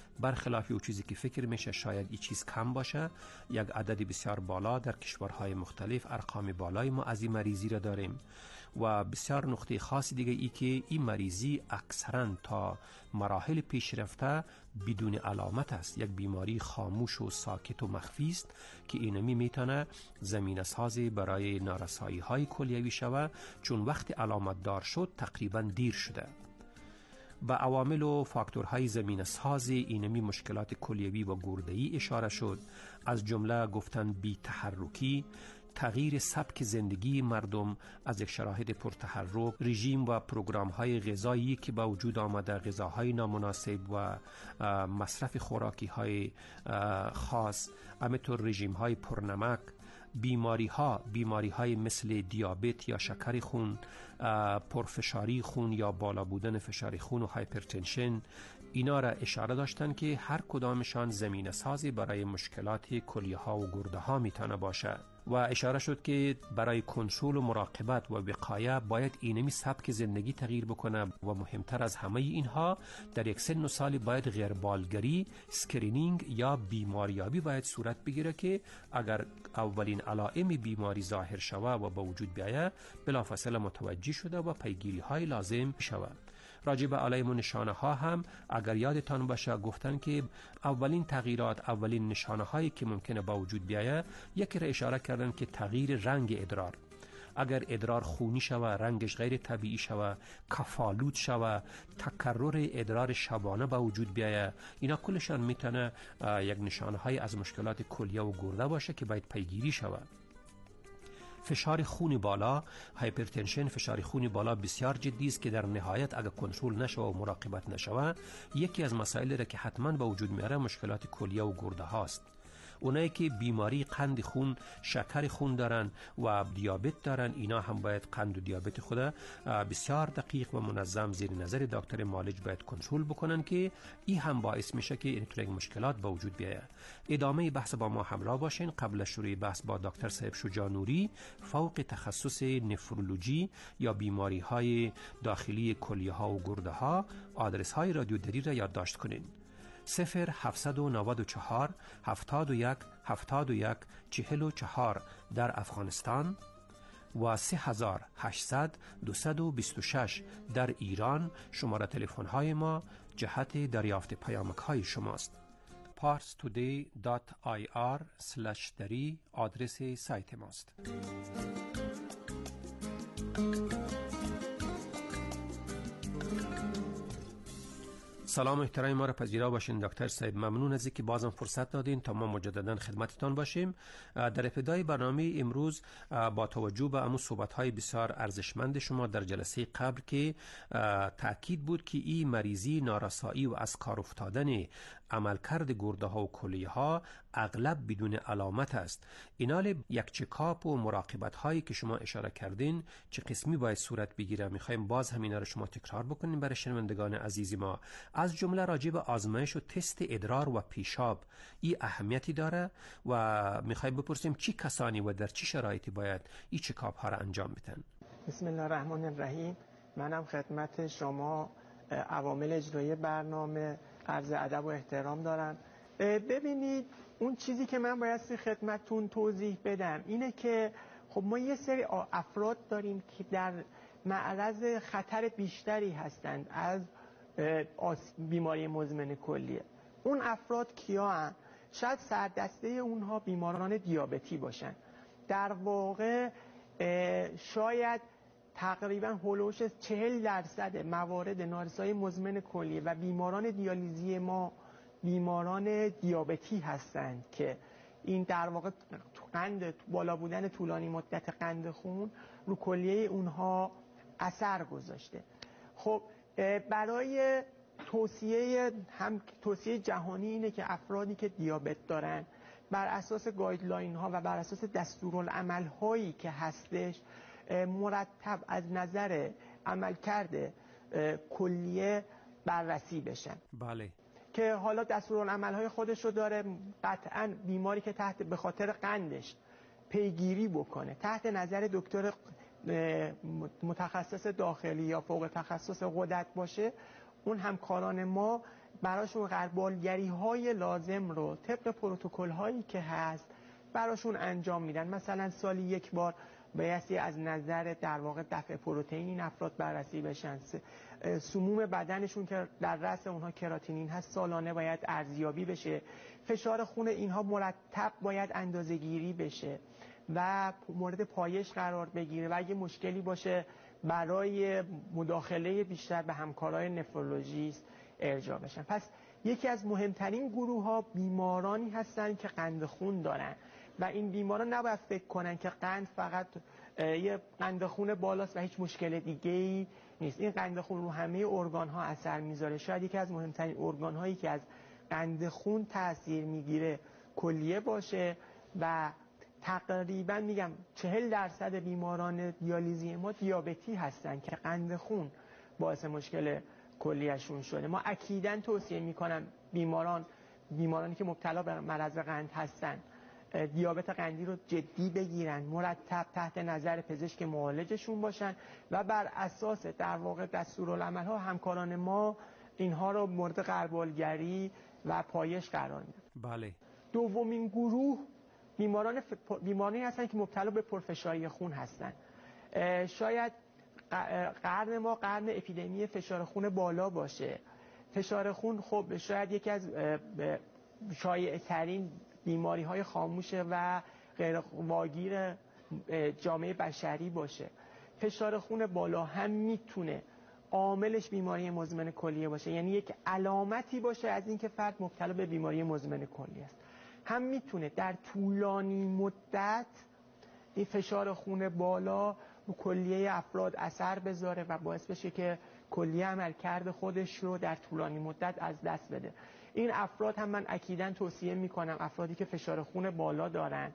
S14: برخلاف او چیزی که فکر میشه شاید این چیز کم باشه، یک عدد بسیار بالا در کشورهای مختلف ارقام بالای ما از این مریضی را داریم و بسیار نقطه خاص دیگه ای که این مریضی اکثرا تا مراحل پیشرفته بدون علامت است، یک بیماری خاموش و ساکت و مخفی است که اینمی میتونه زمینه سازی برای نارسایی های کلیوی شود، چون وقت علامت دار شد تقریبا دیر شده. با عوامل و فاکتورهای زمینه سازی اینمی مشکلات کلیوی و گرده‌ای اشاره شد، از جمله گفتن بی تحرکی، تغییر سبک زندگی مردم از یک شرایط پرتحرک، رژیم و پروگرام های غذایی که با وجود آمده، غذاهای نامناسب و مصرف خوراکی های خاص، همینطور رژیم های پرنمک، بیماری ها بیماری های مثل دیابت یا شکر خون، پرفشاری خون یا بالا بودن فشار خون و هایپرتنشن، اینا را اشاره داشتن که هر کدامشان زمینه سازی برای مشکلات کلیه ها و گرده ها میتونه باشه و اشاره شد که برای کنترل و مراقبت و وقایه باید اینمی سبک زندگی تغییر بکنه و مهمتر از همه اینها در یک سن و سالی باید غیربالگری، اسکرینینگ یا بیماریابی باید صورت بگیره که اگر اولین علائم بیماری ظاهر شوه و با وجود بیاید بلافاصله متوجه شده و پیگیری های لازم شود. راجع به علائم و نشانه ها هم اگر یادتان باشه گفتن که اولین تغییرات، اولین نشانه هایی که ممکنه با وجود بیاید، یکی را اشاره کردن که تغییر رنگ ادرار. اگر ادرار خونی شوه، رنگش غیر طبیعی شوه، کفالود شوه، تکرر ادرار شبانه با وجود بیاید، اینا کلشان میتونه یک نشانه های از مشکلات کلیه و گرده باشه که باید پیگیری شوه. فشار خون بالا، هایپرتنشن، فشار خون بالا بسیار جدی است که در نهایت اگر کنترل نشه و مراقبت نشه یکی از مسائلی را که حتما به وجود میاره مشکلات کلیه و گرده هاست. اونایی که بیماری قند خون، شکر خون دارن و دیابت دارن، اینا هم باید قند و دیابت خود بسیار دقیق و منظم زیر نظر دکتر معالج باید کنترل بکنن که این هم باعث میشه که این مشکلات به وجود بیاید. ادامه بحث با ما همراه باشین. قبل از شروع بحث با دکتر صاحب شجاع نوری، فوق تخصص نفرولوژی یا بیماری های داخلی کلیه ها و گرده ها، آدرس های رادیو دری را یادداشت کنین: صفر هفتصد و نود و چهار هفتاد و یک هفتاد و یک چهل و چهار در افغانستان و سه هزار و هشتصد دویست و بیست و شش در ایران. شماره تلفن های ما جهت دریافت پیامک های شماست. پارس تودی دات آی آر سلش دری آدرس سایت ماست. سلام احترام ما را پذیرا باشین دکتر صاحب. ممنون از اینکه بازم فرصت دادین تا ما مجددا خدمتتان باشیم. در ابتدای برنامه امروز با توجه به امو صحبت‌های بسیار ارزشمند شما در جلسه قبل که تأکید بود که این مریضی، نارسایی و از کار افتادن عملکرد گرده ها و کلیه ها اغلب بدون علامت است. اینال یک چکاپ و مراقبت هایی که شما اشاره کردین چه قسمی باید صورت بگیره؟ میخوایم باز همینا رو شما تکرار بکنیم برای شنوندگان عزیز ما. از جمله راجع به آزمایش و تست ادرار و پیشاب این اهمیتی داره و میخوایم بپرسیم چی کسانی و در چی شرایطی باید این چکاپ ها را انجام بدن؟
S15: بسم الله الرحمن الرحیم. منم خدمت شما عوامل اجرایی برنامه عرض ادب و احترام دارم. ببینید اون چیزی که من باید خدمتتون توضیح بدم اینه که خب ما یه سری افراد داریم که در معرض خطر بیشتری هستند از بیماری مزمن کلیه. اون افراد کیا هستند؟ شاید سردسته اونها بیماران دیابتی باشن. در واقع شاید تقریبا هولوش چهل درصد موارد نارسایی مزمن کلیه و بیماران دیالیزی ما بیماران دیابتی هستند که این در واقع قند بالا بودن طولانی مدت قند خون رو کلیه اونها اثر گذاشته. خب برای توصیه هم توصیه جهانی اینه که افرادی که دیابت دارن بر اساس گایدلاین ها و بر اساس دستورالعمل هایی که هستش مرتب از نظر عملکرد کلیه بررسی بشن.
S14: بله.
S15: که حالا دستورالعمل های خودش رو داره. قطعا بیماری که تحت به خاطر قندش پیگیری بکنه تحت نظر دکتر متخصص داخلی یا فوق تخصص غدد باشه، اون همکاران ما براشون غربالگری های لازم رو طبق پروتکل هایی که هست براشون انجام میدن. مثلا سالی یک بار بایستی از نظر در واقع دفع پروتئین این افراد بررسی بشن. سموم بدنشون که در رأس اونها کراتینین هست سالانه باید ارزیابی بشه. فشار خون اینها مرتب باید اندازه‌گیری بشه و مورد پایش قرار بگیره و اگه مشکلی باشه برای مداخله بیشتر به همکارای نفرولوژیست ارجاع بشن. پس یکی از مهمترین گروه ها بیمارانی هستن که قند خون دارن و این بیماران نباید فکر کنن که قند فقط یه قند خون بالاست و هیچ مشکل دیگه‌ای نیست. این قند خون رو همه ارگان ها اثر میذاره. شاید یکی از مهمترین ارگان هایی که از قند خون تاثیر میگیره کلیه باشه و تقریبا میگم چهل درصد بیماران دیالیزی ما دیابتی هستن که قند خون باعث مشکل کلیهشون شده. ما اکیداً توصیه میکنم بیماران بیمارانی که مبتلا به مرض قند هستن دیابت قندی رو جدی بگیرن، مرتب تحت نظر پزشک معالجشون باشن و بر اساس در واقع دستورالعمل ها همکاران ما اینها رو مورد غربالگری و پایش قرار میدن.
S14: بله.
S15: دومین گروه بیماران ف... بیمارانی هستن که مبتلا به پرفشاری خون هستن. شاید قرن ما قرن اپیدمی فشار خون بالا باشه. فشار خون خب شاید یکی از شایع ترین بیماری های خاموشه و غیر واگیر جامعه بشری باشه. فشار خون بالا هم میتونه عاملش بیماری مزمن کلیه باشه، یعنی یک علامتی باشه از اینکه فرد مبتلا به بیماری مزمن کلیه است. هم میتونه در طولانی مدت این فشار خون بالا رو کلیه افراد اثر بذاره و باعث بشه که کلیه عملکرد خودش رو در طولانی مدت از دست بده. این افراد هم من اکیداً توصیه میکنم افرادی که فشار خون بالا دارن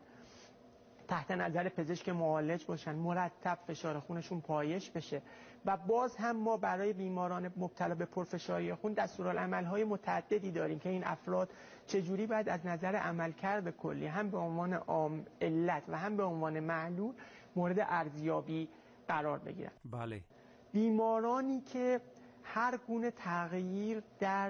S15: تحت نظر پزشک معالج باشن، مرتب فشار خونشون پایش بشه و باز هم ما برای بیماران مبتلا به پرفشاری خون دستورالعمل‌های متعددی داریم که این افراد چجوری باید از نظر عملکرد کلی هم به عنوان عام علت و هم به عنوان معلول مورد ارزیابی قرار بگیرن.
S14: بله.
S15: بیمارانی که هر گونه تغییر در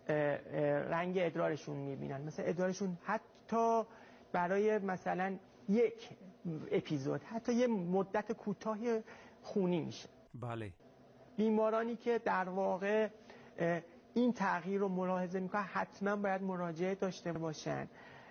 S15: رنگ ادرارشون میبینن، مثلا ادرارشون حتی برای مثلا یک اپیزود حتی یه مدت کوتاهی خونی میشه.
S14: بله.
S15: بیمارانی که در واقع این تغییر رو ملاحظه میکنن حتما باید مراجعه داشته باشن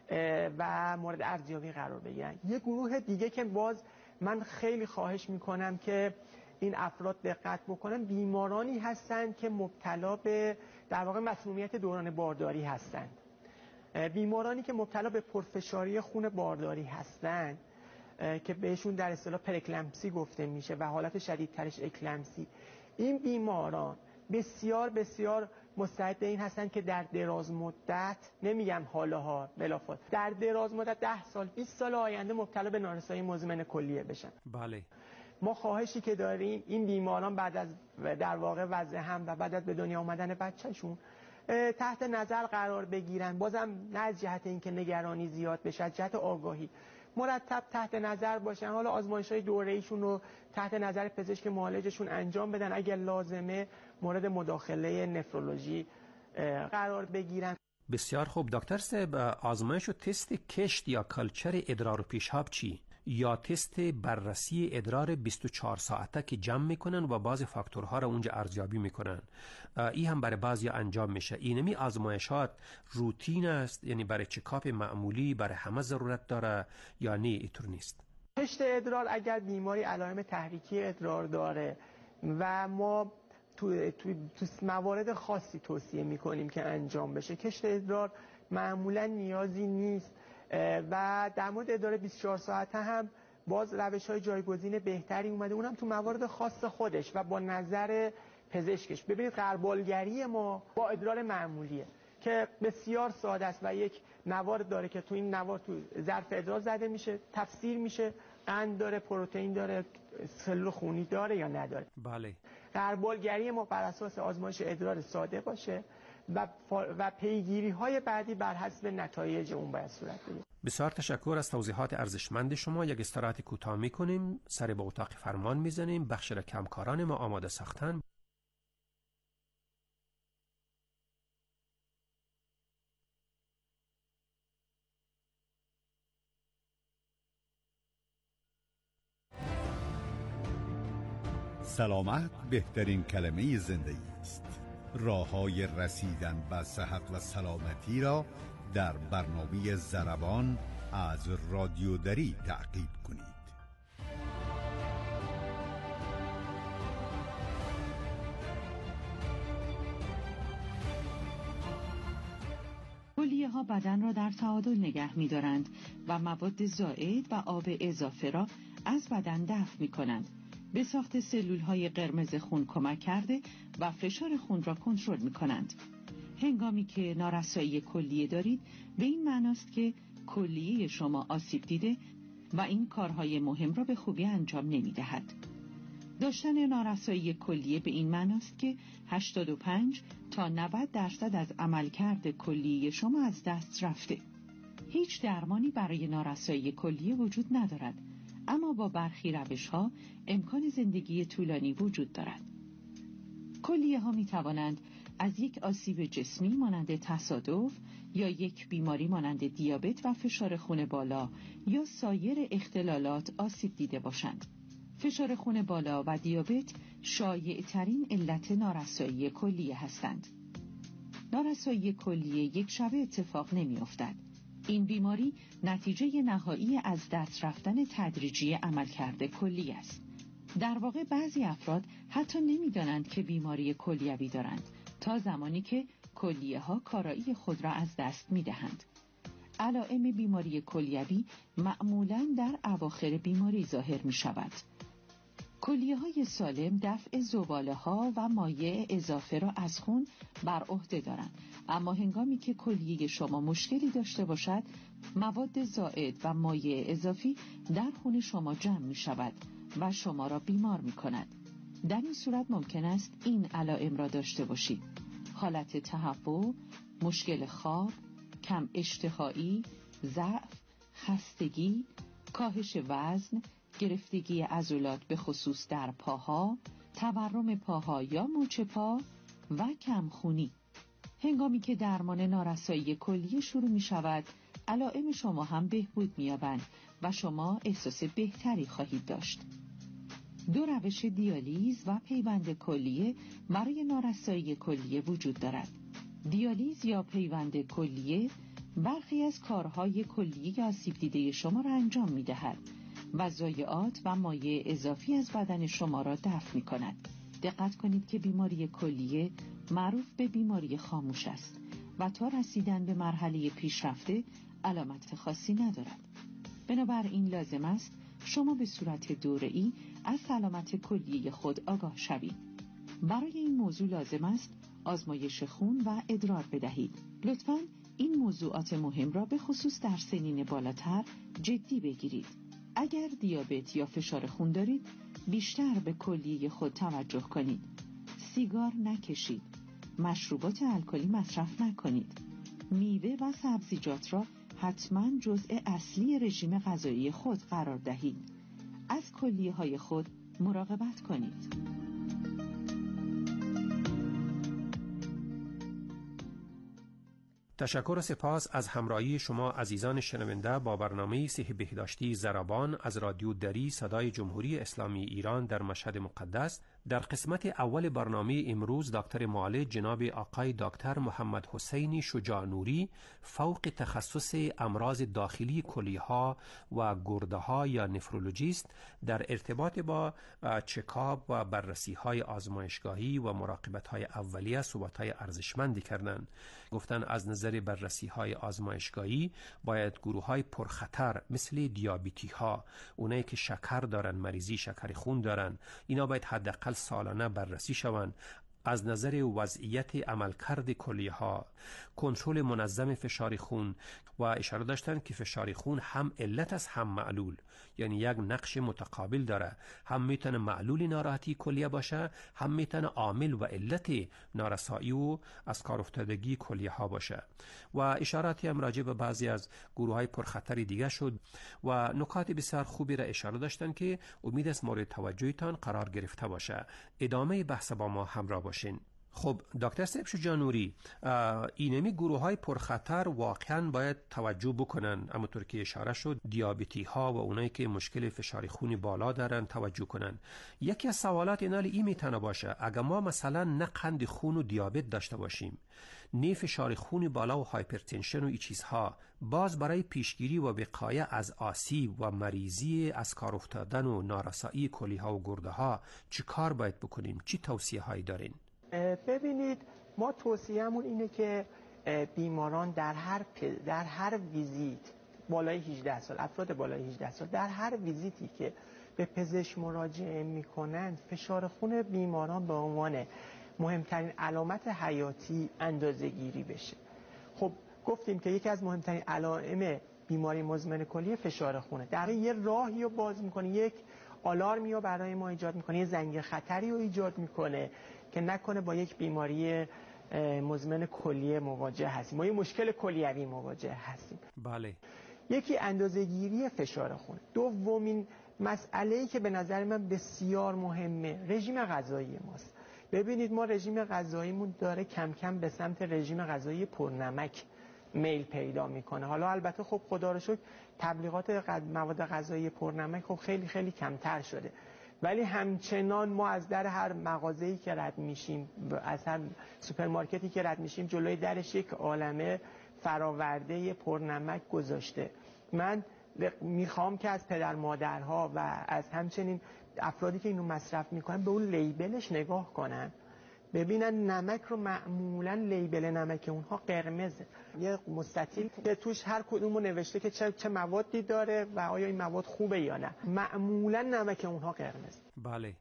S15: و مورد ارزیابی قرار بگیرن. یه گروه دیگه که باز من خیلی خواهش میکنم که این افراد دقت بکنن، بیمارانی هستند که مبتلا به در واقع مسمومیت دوران بارداری هستند. بیمارانی که مبتلا به پرفشاری خون بارداری هستند که بهشون در اصطلاح پرکلمسی گفته میشه و حالت شدیدترش اکلمسی، این بیماران بسیار بسیار مستعد این هستند که در دراز مدت، نمیگم حالاها بلافاصله، در دراز مدت ده سال بیست سال آینده مبتلا به نارسایی مزمن کلیه بشن.
S14: بله.
S15: ما خواهشی که داریم این بیماران بعد از در واقع وضع هم و بعد از به دنیا آمدن بچه‌شون تحت نظر قرار بگیرن، بازم نه از جهت اینکه نگرانی زیاد بشه، از جهت آگاهی مرتب تحت نظر باشن. حالا آزمایش‌های دوره‌ایشون رو تحت نظر پزشک معالجشون انجام بدن، اگر لازمه مورد مداخله نفرولوژی قرار بگیرن.
S14: بسیار خوب دکتر صاحب، آزمایش و تست کشت یا کلچر ادرار و پیشاب چی؟ یا تست بررسی ادرار بیست و چهار ساعته که جمع میکنن و بعضی فاکتورها را اونجا ارزیابی میکنن، این هم برای بعضی انجام میشه. اینمی آزمایشات روتین است، یعنی برای چکاپ معمولی برای همه ضرورت داره یا نه اینطور نیست؟
S15: کشت ادرار اگر بیماری علائم تحریکی ادرار داره و ما تو, تو, تو موارد خاصی توصیه میکنیم که انجام بشه، کشت ادرار معمولا نیازی نیست و در مورد ادرار بیست و چهار ساعته هم باز روش‌های جایگزین بهتری اومده، اونم تو موارد خاص خودش و با نظر پزشکش. ببینید غربالگری ما با ادرار معمولیه که بسیار ساده است و یک نوار داره که تو این نوار تو ظرف ادرار زده میشه، تفسیر میشه قند داره، پروتئین داره، سلول خونی داره یا نداره.
S14: بله.
S15: غربالگری ما بر اساس آزمایش ادرار ساده باشه و و پیگیری های بعدی بر حسب نتایج اون باید صورت بگیره.
S14: بسیار تشکر از توضیحات ارزشمند شما. یک استراحت کوتاه میکنیم، سر به اتاق فرمان میزنیم، بخش را کمکاران ما آماده ساختن.
S4: سلامت بهترین کلمه زندگی است. راه‌های رسیدن به صحت و سلامتی را در برنامه ضربان از رادیو دری تعقیب کنید.
S16: کلیه ها بدن را در تعادل نگه می دارند و مواد زائد و آب اضافه را از بدن دفع می کنند. به ساخت سلول های قرمز خون کمک کرده و فشار خون را کنترل می کنند. هنگامی که نارسایی کلیه دارید به این معناست که کلیه شما آسیب دیده و این کارهای مهم را به خوبی انجام نمی دهد. داشتن نارسایی کلیه به این معناست که هشتاد و پنج تا نود درصد از عملکرد کلیه شما از دست رفته. هیچ درمانی برای نارسایی کلیه وجود ندارد، اما با برخی روش‌ها امکان زندگی طولانی وجود دارد. کلیه ها می توانند از یک آسیب جسمی مانند تصادف یا یک بیماری مانند دیابت و فشار خون بالا یا سایر اختلالات آسیب دیده باشند. فشار خون بالا و دیابت شایع ترین علت نارسایی کلیه هستند. نارسایی کلیه یک شبه اتفاق نمی افتد. این بیماری نتیجه نهایی از دست رفتن تدریجی عملکرد کلیه است. در واقع بعضی افراد حتی نمی دانند که بیماری کلیوی دارند تا زمانی که کلیه ها کارایی خود را از دست می دهند. علائم بیماری کلیوی معمولاً در اواخر بیماری ظاهر می شود. کلیه های سالم دفع زباله ها و مایع اضافه را از خون بر عهده دارند، اما هنگامی که کلیه شما مشکلی داشته باشد مواد زائد و مایع اضافی در خون شما جمع می شود و شما را بیمار می کند. در این صورت ممکن است این علائم را داشته باشید: حالت تهوع، مشکل خواب، کم اشتهایی، ضعف، خستگی، کاهش وزن، گرفتگی عضلات به خصوص در پاها، تورم پاها یا مچ پا و کمخونی. هنگامی که درمان نارسایی کلیه شروع می شود، علائم شما هم بهبود می یابند و شما احساس بهتری خواهید داشت. دو روش دیالیز و پیوند کلیه برای نارسایی کلیه وجود دارد. دیالیز یا پیوند کلیه برخی از کارهای کلیه آسیب دیده شما را انجام می دهد و ضایعات و مایع اضافی از بدن شما را دفع می کند. دقت کنید که بیماری کلیه معروف به بیماری خاموش است و تا رسیدن به مرحله پیشرفته علامت خاصی ندارد. بنابراین لازم است شما به صورت دوره‌ای از سلامت کلیه خود آگاه شوید. برای این موضوع لازم است آزمایش خون و ادرار بدهید. لطفاً این موضوعات مهم را به خصوص در سنین بالاتر جدی بگیرید. اگر دیابت یا فشار خون دارید، بیشتر به کلیه خود توجه کنید. سیگار نکشید. مشروبات الکلی مصرف نکنید. میوه و سبزیجات را حتما جزء اصلی رژیم غذایی خود قرار دهید. از کلیه های خود مراقبت کنید.
S14: تشکر و سپاس از همراهی شما عزیزان شنونده با برنامه صحت بهداشتی ضربان از رادیو دری صدای جمهوری اسلامی ایران در مشهد مقدس. در قسمت اول برنامه امروز دکتر معالج جناب آقای دکتر محمد حسینی شجاع نوری فوق تخصص امراض داخلی کلیه‌ها و گرده‌ها یا نفرولوژیست در ارتباط با چکاپ و بررسی‌های آزمایشگاهی و مراقبت‌های اولیه صحبت‌های ارزشمندی کردند. گفتن از نظر بررسی‌های آزمایشگاهی باید گروه‌های پرخطر مثل دیابتی‌ها، اونایی که شکر دارن، مریضی شکر خون دارن، اینا باید حداقل سالانه بررسی شوند. از نظر وضعیت عملکرد کلیه ها، کنترل منظم فشار خون و اشاره داشتن که فشار خون هم علت است هم معلول، یعنی یک نقش متقابل داره، هم میتونه معلول ناراحتی کلیه باشه، هم میتونه عامل و علت نارسایی و از کار افتادگی کلیه ها باشه. و اشاراتی هم راجع به بعضی از گروه های پرخطر دیگه شد و نکات بسیار خوبی را اشاره داشتن که امید است مورد توجهتان قرار گرفته باشه. ادامه بحث با ما همراه باشین. خب دکتر صاحب شجاع‌نوری، اینمی گروه های پرخطر واقعا باید توجه بکنن، همونطور که اشاره شد دیابتی ها و اونایی که مشکل فشار خون بالا دارن توجه کنن. یکی از سوالات اینال این میتونه باشه اگه ما مثلا نه قند خون و دیابت داشته باشیم، نه فشار خون بالا و هایپرتنشن و این چیزها، باز برای پیشگیری و وقایه از آسیب و مریضی از کار افتادن و نارسایی کلی ها و گرده ها چی کار باید بکنیم؟ چی توصیه هایی دارین؟
S15: ببینید ما توصیه‌مون اینه که بیماران در هر در هر ویزیت بالای هجده سال، افراد بالای هجده سال در هر ویزیتی که به پزشک مراجعه میکنند فشار خون بیماران به عنوان مهمترین علامت حیاتی اندازه‌گیری بشه. خب گفتیم که یکی از مهمترین علائم بیماری مزمن کلیه فشار خونه. در یه راهی رو باز میکنه، یک آلارمی رو برای ما ایجاد میکنه، یه زنگ خطری رو ایجاد میکنه که نکنه با یک بیماری مزمن کلیه مواجه هستیم، ما یه مشکل کلیوی مواجه هستیم.
S14: بله.
S15: یکی اندازه‌گیری فشار خون. دومین مسئله‌ای که به نظر من بسیار مهمه رژیم غذایی ماست. ببینید ما رژیم غذاییمون داره کم کم به سمت رژیم غذایی پرنمک میل پیدا میکنه. حالا البته خب خدا رو شکر تبلیغات مواد غذایی پرنمک خب خیلی خیلی کمتر شده، ولی همچنان ما از در هر مغازه‌ای که رد میشیم، از هر سوپرمارکتی که رد میشیم، جلوی درش یک عالمه فراورده پرنمک گذاشته. من میخوام که از پدر مادرها و از همچنین افرادی که اینو مصرف میکنن به اون لیبلش نگاه کنن، ببینن نمک رو معمولا لیبل نمک اونها قرمزه، یه مستطیل که توش هر کدومو نوشته که چه چه موادی داره و آیا این مواد خوبه یا نه. معمولا نمک اونها قرمز.
S14: بله.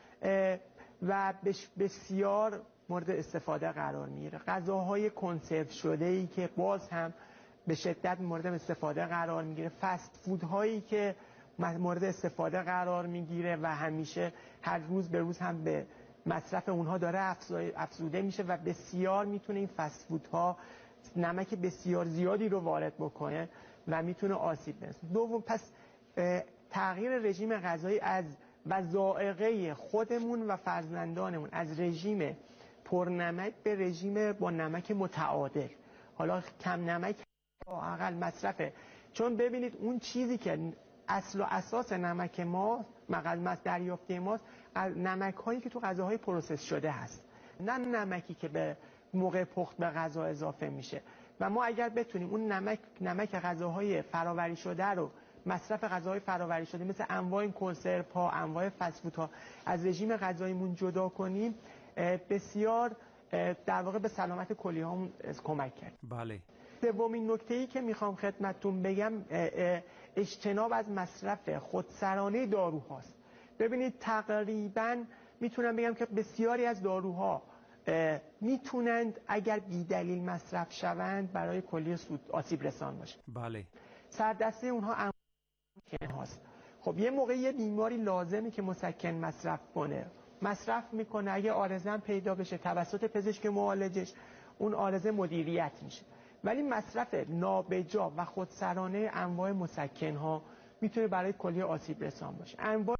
S15: و بسیار مورد استفاده قرار میگیره. غذاهای کنسرو شده ای که باز هم به شدت مورد استفاده قرار میگیره. فست فود هایی که مورد استفاده قرار میگیره و همیشه هر روز به روز هم به مصرف اونها داره افزوده میشه و بسیار میتونه این فست فود ها نمک بسیار زیادی رو وارد بکنه و میتونه آسیب برسونه. دوم پس تغییر رژیم غذایی از و ذائقه خودمون و فرزندانمون از رژیم پرنمک به رژیم با نمک متعادل، حالا کم نمک اقل مصرفه. چون ببینید اون چیزی که اصل و اساس نمک ما مقدمت دریافتی ماست نمک هایی که تو غذاهای پروسس شده هست، نه نمکی که به موقع پخت به غذا اضافه میشه. و ما اگر بتونیم اون نمک نمک غذاهای فراوری شده رو، مصرف غذاهای فراوری شده مثل انواع کنسرو ها، انواع فست فود ها از رژیم غذاییمون جدا کنیم، بسیار در واقع به سلامت کلیه هامون کمک کرد.
S14: بله.
S15: سومین نکته‌ای که میخوام خدمتتون بگم اجتناب از مصرف خودسرانه داروهاست. ببینید تقریبا میتونم بگم که بسیاری از داروها میتونند اگر بی دلیل مصرف شوند برای کلیه آسیب رسان باشه.
S14: بله.
S15: سردسته اونها مسکن هاست. خب یه موقع یه بیماری لازمه که مسکن مصرف کنه، مصرف میکنه، اگه عارضه پیدا بشه توسط پزشک معالجش اون عارضه مدیریت میشه. ولی مصرف نابجا و خودسرانه انواع مسکن ها میتونه برای کلیه آسیب رسان باشه. انواع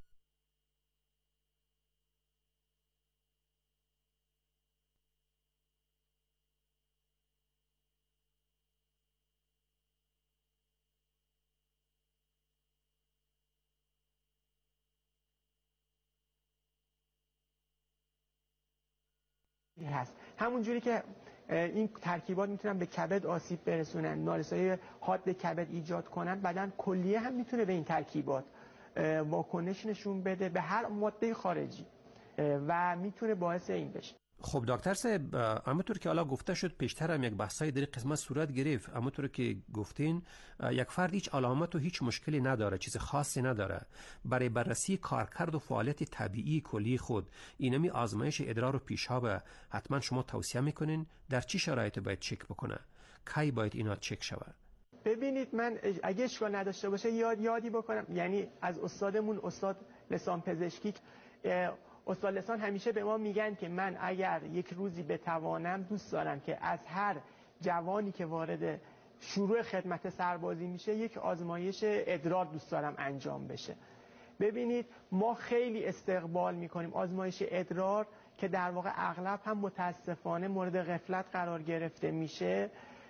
S15: هست. همون جوری که این ترکیبات میتونن به کبد آسیب برسونن، نارسایی حاد کبد ایجاد کنن، بدن کلیه هم میتونه به این ترکیبات واکنش نشون بده به هر ماده خارجی و میتونه باعث این بشه.
S14: خب دکتر صاحب، همونطور که حالا گفته شد پیشتر هم یک بحثای در قسمت صورت گرفت، همونطور که گفتین یک فرد هیچ علامت و هیچ مشکلی نداره، چیز خاصی نداره، برای بررسی کارکرد و فعالیت طبیعی کلی خود اینمی آزمایش ادرار و پیشاب حتما شما توصیه میکنین در چی شرایط باید چک بکنه؟ کی باید اینا چک شود؟
S15: ببینید من اگه اشکال نداشته باشه یاد یادی بکنم، یعنی از استادمون استاد لسان پزشکی، استاد لسان همیشه به ما میگن که من اگر یک روزی بتوانم دوست دارم که از هر جوانی که وارد شروع خدمت سربازی میشه یک آزمایش ادرار دوست دارم انجام بشه. ببینید ما خیلی استقبال میکنیم آزمایش ادرار که در واقع اغلب هم متاسفانه مورد غفلت قرار گرفته میشه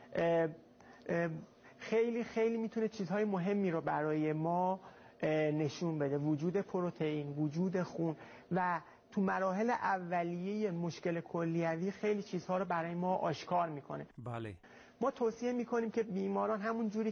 S15: خیلی خیلی میتونه چیزهای مهمی رو برای ما نشون بده. وجود پروتئین، وجود خون و تو مراحل اولیه مشکل کلیوی خیلی چیزها رو برای ما آشکار میکنه.
S14: بله.
S15: ما توصیه میکنیم که بیماران همون جوری